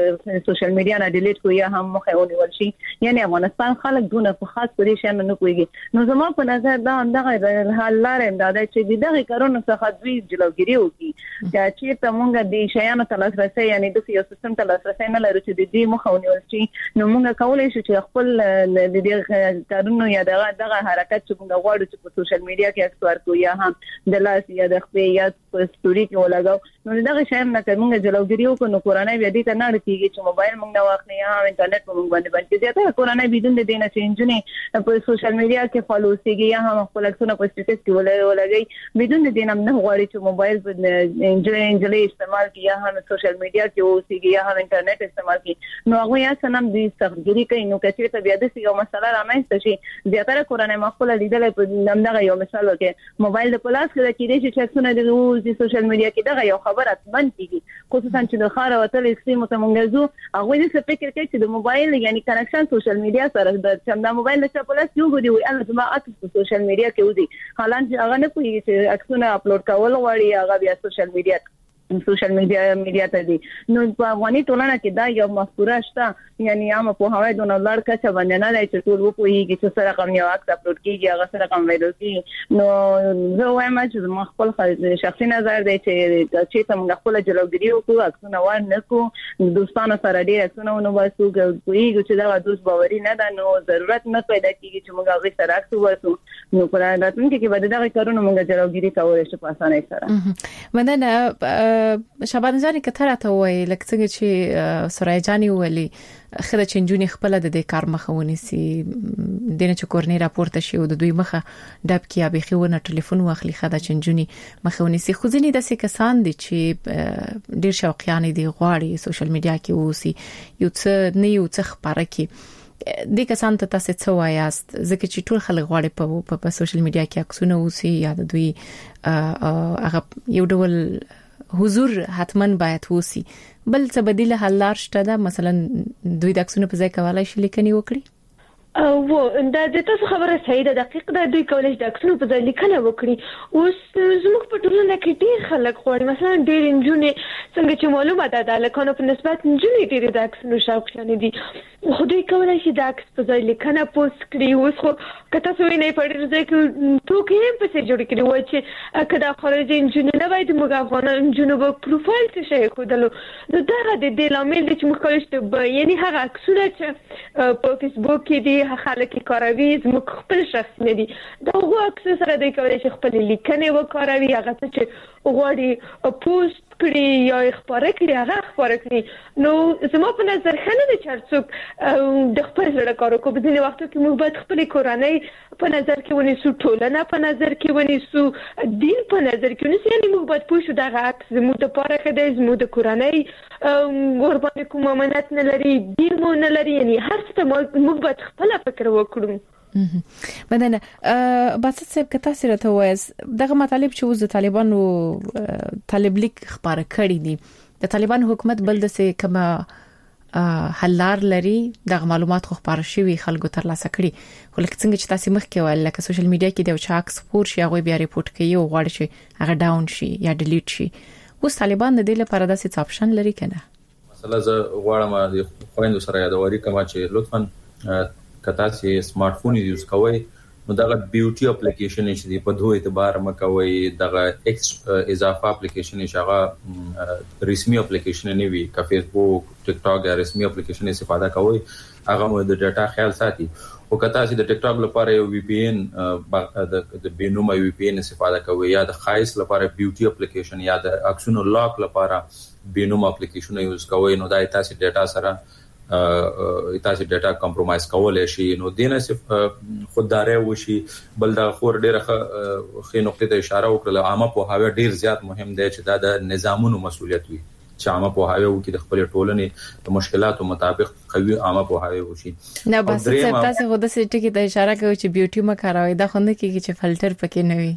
د سوشل میډیا نه ډیلیټ کوی یا هم مخه ونیول شي یعنی افغانستان خلک دونه په خاص پرې شي نه کوي نو زموږ په نظر دا اندغه حل لاره امداد چې دغه کارونه څخه دوی جلوګیری وکړي چې چې موږ د شیانو تلاسرسي یعنی د یو سیستم تلاسرسي نه لرو چې د دې مخه ونیول شي نو موږ کولای شو چې خپل د دې کارونو یا دغه دغه حرکت چې موږ غواړو چې په سوشل میډیا کې اکثر کو یا هم د لاس یا د خپل یا په ستوري کې ولګاو نو دغه شیان نه کومه جلوګیری وکړو نو کورانه بیا دې ته نه رسیږي چې موبایل موږ نه واخلي یا انټرنیټ په موږ باندې باندې زیاته کورانه بدون د دینه چې انجنې په سوشل میډیا کې فالو سیږي یا هم خپل اکسونه په سټیټس کې ولګي بدون د دینه نه غواړي چې موبایل په انجنې انجلې استعمال کوي یا هم سوشل میډیا کې اوسېږي یا هم انټرنیټ استعمال کوي نو هغه یا سنم دې سختګيري کوي نو کچې ته بیا د یو مسله رامنځته شي زیاتره کورانه مخکله لیدل په دغه یو مثال کې موبایل د پلاس کې د کېدې چې څونه د سوشل میډیا کې دغه یو خبره اتمن کیږي خصوصا چې د خار وتل اکسټریم ته مونږ زو هغه دې څه فکر کوي چې د موبایل یعنی کنکشن سوشل میډیا سره د چې د موبایل څخه پلاس یو غوډي وي الله جماعت په سوشل میډیا کې ودی حالانکه هغه نه کوي چې اکسونه اپلوډ کول غواړي هغه بیا سوشل میډیا سوشل میډیا میډیا ته دي نو په افغاني ټولنه کې دا یو مفکوره شته یعنی عام په هواي د نړۍ کچه باندې نه دی چې ټول وپوهیږي چې سره کوم یو عکس اپلوډ کیږي هغه سره کوم ویډیو کیږي نو زه وایم چې ما خپل شخصي نظر دی چې چې څنګه خپل جلوګیری وکړو عکسونه ور نه کو دوستانو سره ډیر عکسونه ونه واسو کوي چې دا دوست باوري نه ده نو ضرورت نه پیدا کیږي چې موږ هغه سره عکس ورسو نو په راتلونکي کې به دغه کارونه موږ جلوګیری کولای شو په اسانۍ سره مدن شعبان جان کتره ته وای لکه څنګه چې سورای جانی ولی خره چنجونی خپل د دې کار مخونه سي دنه چې کورنۍ راپورته شي او د دوی مخه ډب کې ابي خونه ټلیفون واخلي خدا چنجونی مخونه سي خو ځنی د سې کسان دي چې ډیر شوقیان دي غواړي سوشل میډیا کې اوسي یو څه نه یو څه خبره کې د کسان ته تاسو څه وایاست ځکه چې ټول خلک غواړي په په سوشل میډیا کې اکسونه اوسي یا د دوی هغه یو ډول حضور حتمن باید وسی بل څه بدیله حل لار شته دا مثلا دوی د اکسونو په ځای کولای شي لیکنی وکړي او دا د تاسو خبره صحیح ده دقیق ده دوی کولای شي د اکسونو په ځای لیکنه وکړي اوس زموږ په ټولنه کې ډیر خلک غواړي مثلا ډیر انجونې څنګه چې معلومه ده د لکانو په نسبت انجونې ډیر د اکسونو شوق شنه دي خو دوی کولای شي د اکس په ځای لیکنه پوسټ کړي اوس خو کته سوې نه پړې ځکه کې توګه هم په څه جوړ کړي و چې کدا خارجي انجونې نه وای د موږ افغان انجونو په پروفایل څه شي خودلو نو دا د دې لامل چې موږ کولای شو یعنی هغه اکسونه چې په فیسبوک کې دي خلک کاروي زموږ خپل شخص نه دي دا هغه اکثر سره د کوي چې خپل لیکنې وکاروي هغه چې غواړي پوسټ کړي یا خبره کړي هغه خبره کړي نو زما په نظر خنه د چرڅوک د خپل سره کارو کو په ځینې وختو کې موږ باید خپل کورنۍ په نظر کې ونیسو ټولنه په نظر کې ونیسو دین په نظر کې ونیسو یعنی موږ باید پوه شو دغه عکس زموږ د پاره خدای زموږ د کورنۍ قرباني کوم امانت نه لري دین مو نه لري یعنی هر څه موږ باید خپل فکر وکړو بدنه باسط صاحب کته سره ته وایس دغه مطالب چې اوس د طالبانو طالب لیک خبره کړی دي د طالبان حکومت بل د څه کما حلار لري د معلومات خو خبر شوی خلکو تر لاسه کړي خو لکه څنګه چې تاسو مخکې ویل لکه سوشل میډیا کې د چاک سپور شي هغه بیا ریپورت کوي او غواړي چې هغه ډاون شي یا ډیلیټ شي اوس طالبان د دې لپاره داسې آپشن لري کنه مثلا زه غواړم د خويندو سره یادوري کوم چې لطفا کته چې سمارټ فون یوز کوئ نو دا بیوټي اپلیکیشن چې په دوه اعتبار مکوي دغه ایکس اضافه اپلیکیشن شغه رسمي اپلیکیشن نه وي کا فیسبوک ټیک ټاک یا رسمي اپلیکیشن استفاده کوي هغه مو د ډاټا خیال ساتي او کته چې د ټیک ټاک لپاره یو وی پی ان د بینوم وی پی ان استفاده کوي یا د خاص لپاره بیوټي اپلیکیشن یا د اکسونو لاک لپاره بینوم اپلیکیشن یوز کوي نو دا تاسو ډاټا سره تاسو ډاټا کمپرمایز کولای شي نو دینه خودداري وشي بل دا خور ډیره خې نقطې ته اشاره وکړه عامه په هاوی ډیر زیات مهم دی چې دا د نظامونو مسولیت وي چې عامه په هاوی وکړي د خپل ټولنې د مشکلاتو مطابق قوي عامه په هاوی وشي نه بس تاسو خو د سټ کې ته اشاره کوي چې بیوټي مکاروي دا خوند کې چې فلټر پکې نه وي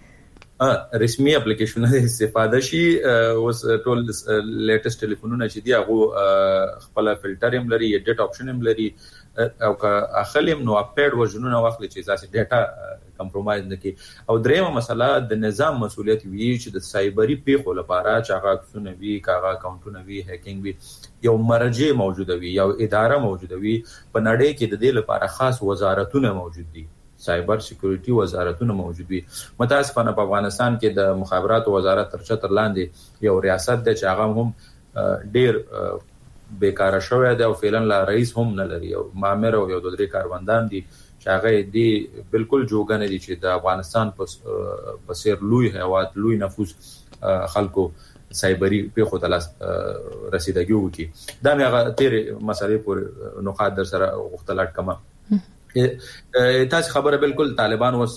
رسمي اپلیکیشن استفاده شي اوس ټول لیټیسټ ټلیفونونه چې دی هغه خپل فلټر هم لري ایډیټ اپشن هم لري او که اخلیم نو اپډیټ ورژنونه واخلي چې ځاسي ډاټا کمپرمایز نکي او دریمه مسله د نظام مسولیت وی چې د سایبری پیښو لپاره چې هغه اکسونه وی کاغه اکاونټونه وی هیکینګ وی یو مرجع موجوده وي یو اداره موجوده وي په نړۍ کې د دې لپاره خاص وزارتونه موجود دي سایبر سکیورټي وزارتونه موجود وي متاسفانه په افغانستان کې د مخابرات وزارت تر چتر لاندې یو ریاست د چاغم هم ډیر بیکاره شوی دی او فعلا لا رئیس هم نه لري او مامور او یو د درې کاروندان دي چې هغه دی بالکل جوګنه دي چې د افغانستان په سیر لوی هواد لوی نفوذ خلکو سایبری په خو تلاس رسیدګي وکي دا مې هغه تیر مسالې پر نقاط در سره غوښتل کما تاسو خبره بالکل طالبان وس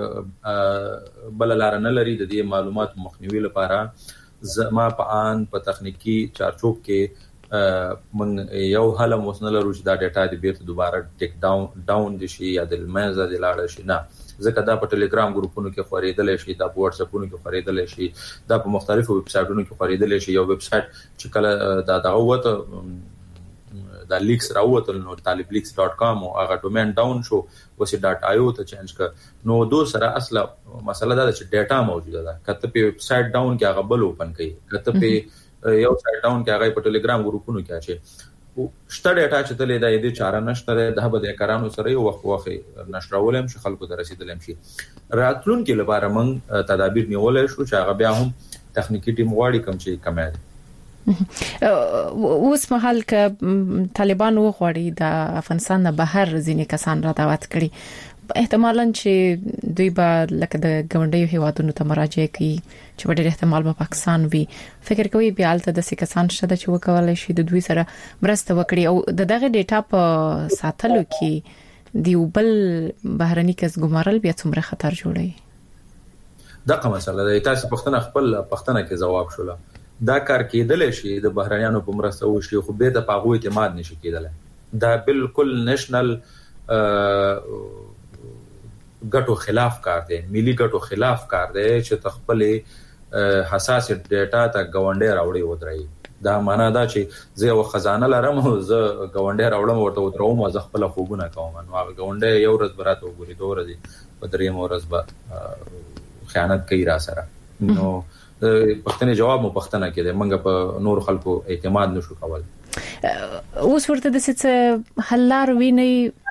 بل لار نه لري د دې معلومات مخنیوي لپاره زما په ان په تخنیکی چارچوب کې من یو حل موسنه لرو چې دا ډاټا د بیرته دوباره ټیک ډاون ډاون دي شي یا د منځه د لاړ شي نه ځکه دا په ټلګرام ګروپونو کې خوريدل شي دا په واتس اپونو کې خوريدل شي دا په مختلفو ویب سایټونو کې خوريدل شي یو ویب سایټ چې کله دا دغه وته دا لیکس راوتل نو طالب لیکس ډاٹ کام او هغه ډومین ډاون شو وسې ډاټ آیو ته چینج ک نو دو سره اصله مسله دا چې ډاټا موجوده ده کته په ویب سایټ ډاون کې هغه بل اوپن کړي کته په یو سایټ ډاون کې هغه په ټلګرام ګروپونو کې اچي شته ډاټا چې تلې دا دې چاره نشته ده به د کارانو سره یو وخت وخت نشرولم شي خلکو ته رسیدلم شي راتلون کې لپاره موږ تدابیر نیولای شو چې هغه بیا هم تخنیکی ټیم غواړي کوم چې کمه اوس مهال ک طالبان وغواړي د افغانستان نه بهر ځینې کسان را دعوت کړي احتمالاً چې دوی به لکه د ګوندیو هیوادونو ته مراجعه کوي چې ډېر احتمال به پاکستان وي فکر کوي بیا الته د کسان شته چې وکولای شي د دوی سره مرسته وکړي او د دغه ډیټا په ساتلو کې دی بل بهرني کس ګمارل بیا څومره خطر جوړي دغه مسله د تاسو پښتنه خپل پښتنه کې جواب شوله دا کار کېدل شي د بهرانيانو په مرسته وشي خو به د پاغو اعتماد نشي کېدل دا بالکل نېشنل ګټو خلاف کار دی ملي ګټو خلاف کار دی چې تخپل حساس ډیټا ته غونډه راوړي ودرای دا معنا دا چې زه یو خزانه لرم زه غونډه راوړم ورته ودروم زه خپل خوبونه کوم نو هغه غونډه یو ورځ براته وګوري دوه ورځې په دریم ورځ به خیانت کوي را سره نو پښتنه جواب مو پښتنه کې ده منګه په نور خلکو اعتماد نشو کول اوس ورته د څه حلار ویني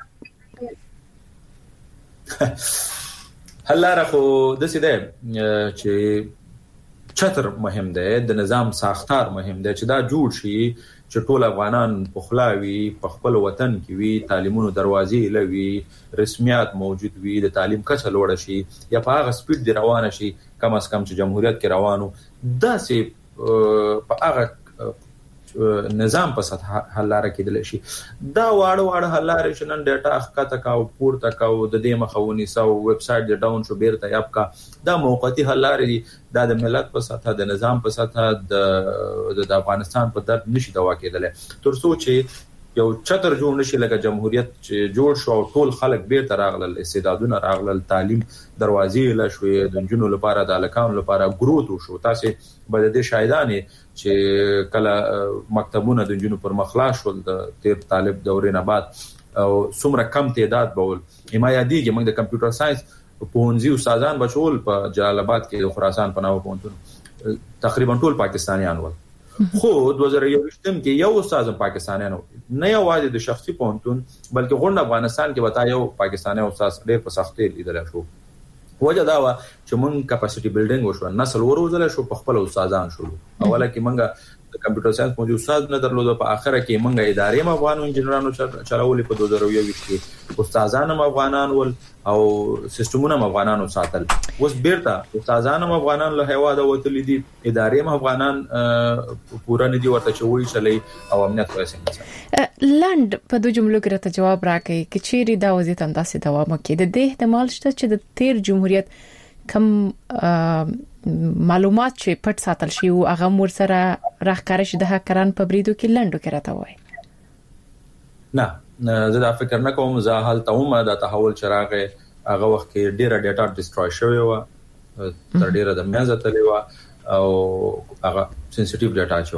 حلار خو د څه ده چې چتر مهم ده د نظام ساختار مهم ده چې دا جوړ شي چې ټول افغانان په خلاوي په خپل وطن کې وي تعلیمونو دروازې لوي رسمیات موجود وي د تعلیم کچه لوړ شي یا په هغه سپیډ دی روانه شي کم از کم چې جمهوریت کې روانو دا سي په هغه نظام په سطح حل لاره کېدل شي دا واړه واړه حل لاره چې نن ډاټا ښکته کا او پورته کا او د دې مخاوني سو ویب سټ د ډاون شو بیرته یاب کا دا موقتی حل لاره دي دا د ملت په سطح د نظام په سطح د د افغانستان په درد نشي دوا کېدل تر څو چې یو چتر جوړ نشي لکه جمهوریت چې جوړ شو ټول خلک بیرته راغلل استعدادونه راغلل تعلیم دروازې لا شوې د جنونو لپاره د الکانو لپاره گروث وشو تاسو به د شاهدانې چې کله مکتبونه د جنونو پر مخلاص ول د تیر طالب دورې نه بعد او څومره کم تعداد بول ما یادېږي موږ د کمپیوټر ساينس پونځي استادان بچول په جلال آباد کې د خراسان په نامه پونتون تقریبا ټول پاکستانیان ول خو دوه زره یو کې یو استاد پاکستانیانو نه یوازې د شخصي پونتون بلکې غونډه افغانستان کې وتا یو پاکستاني استاد ډېر په سختۍ لیدل شو وجه دا و چې مونږ کیپاسټي بلډینګ وشو نسل وروزل شو په خپل استادان شو اوله کې مونږ د کمپیوټر ساينس موجود استاد نه درلود په اخره کې مونږه ادارې ما افغانو انجنیرانو چلولې په دوه زره یو کې استادان ما افغانان ول او سیستمونه ما افغانانو ساتل اوس بیرته استادان ما افغانان له هوا د وتل دي ادارې ما افغانان پورا نه دي ورته چوي چلی او امنیت وایسنګ لاند په دوه جملو کې راته جواب راکړي چې چیرې دا وضعیت انداسې دوام کوي د دې احتمال شته چې د تیر جمهوریت کم معلومات چې پټ ساتل شي او هغه مور سره راخکاره شي د هکران په بریدو کې لندو کې راته وای نه زه دا فکر نه کوم زه حال ته هم دا تحول چراغ هغه وخت کې ډیره ډیټا ډیستروي شوی و تر ډیره د میازه تللی و او هغه سنسټیو ډیټا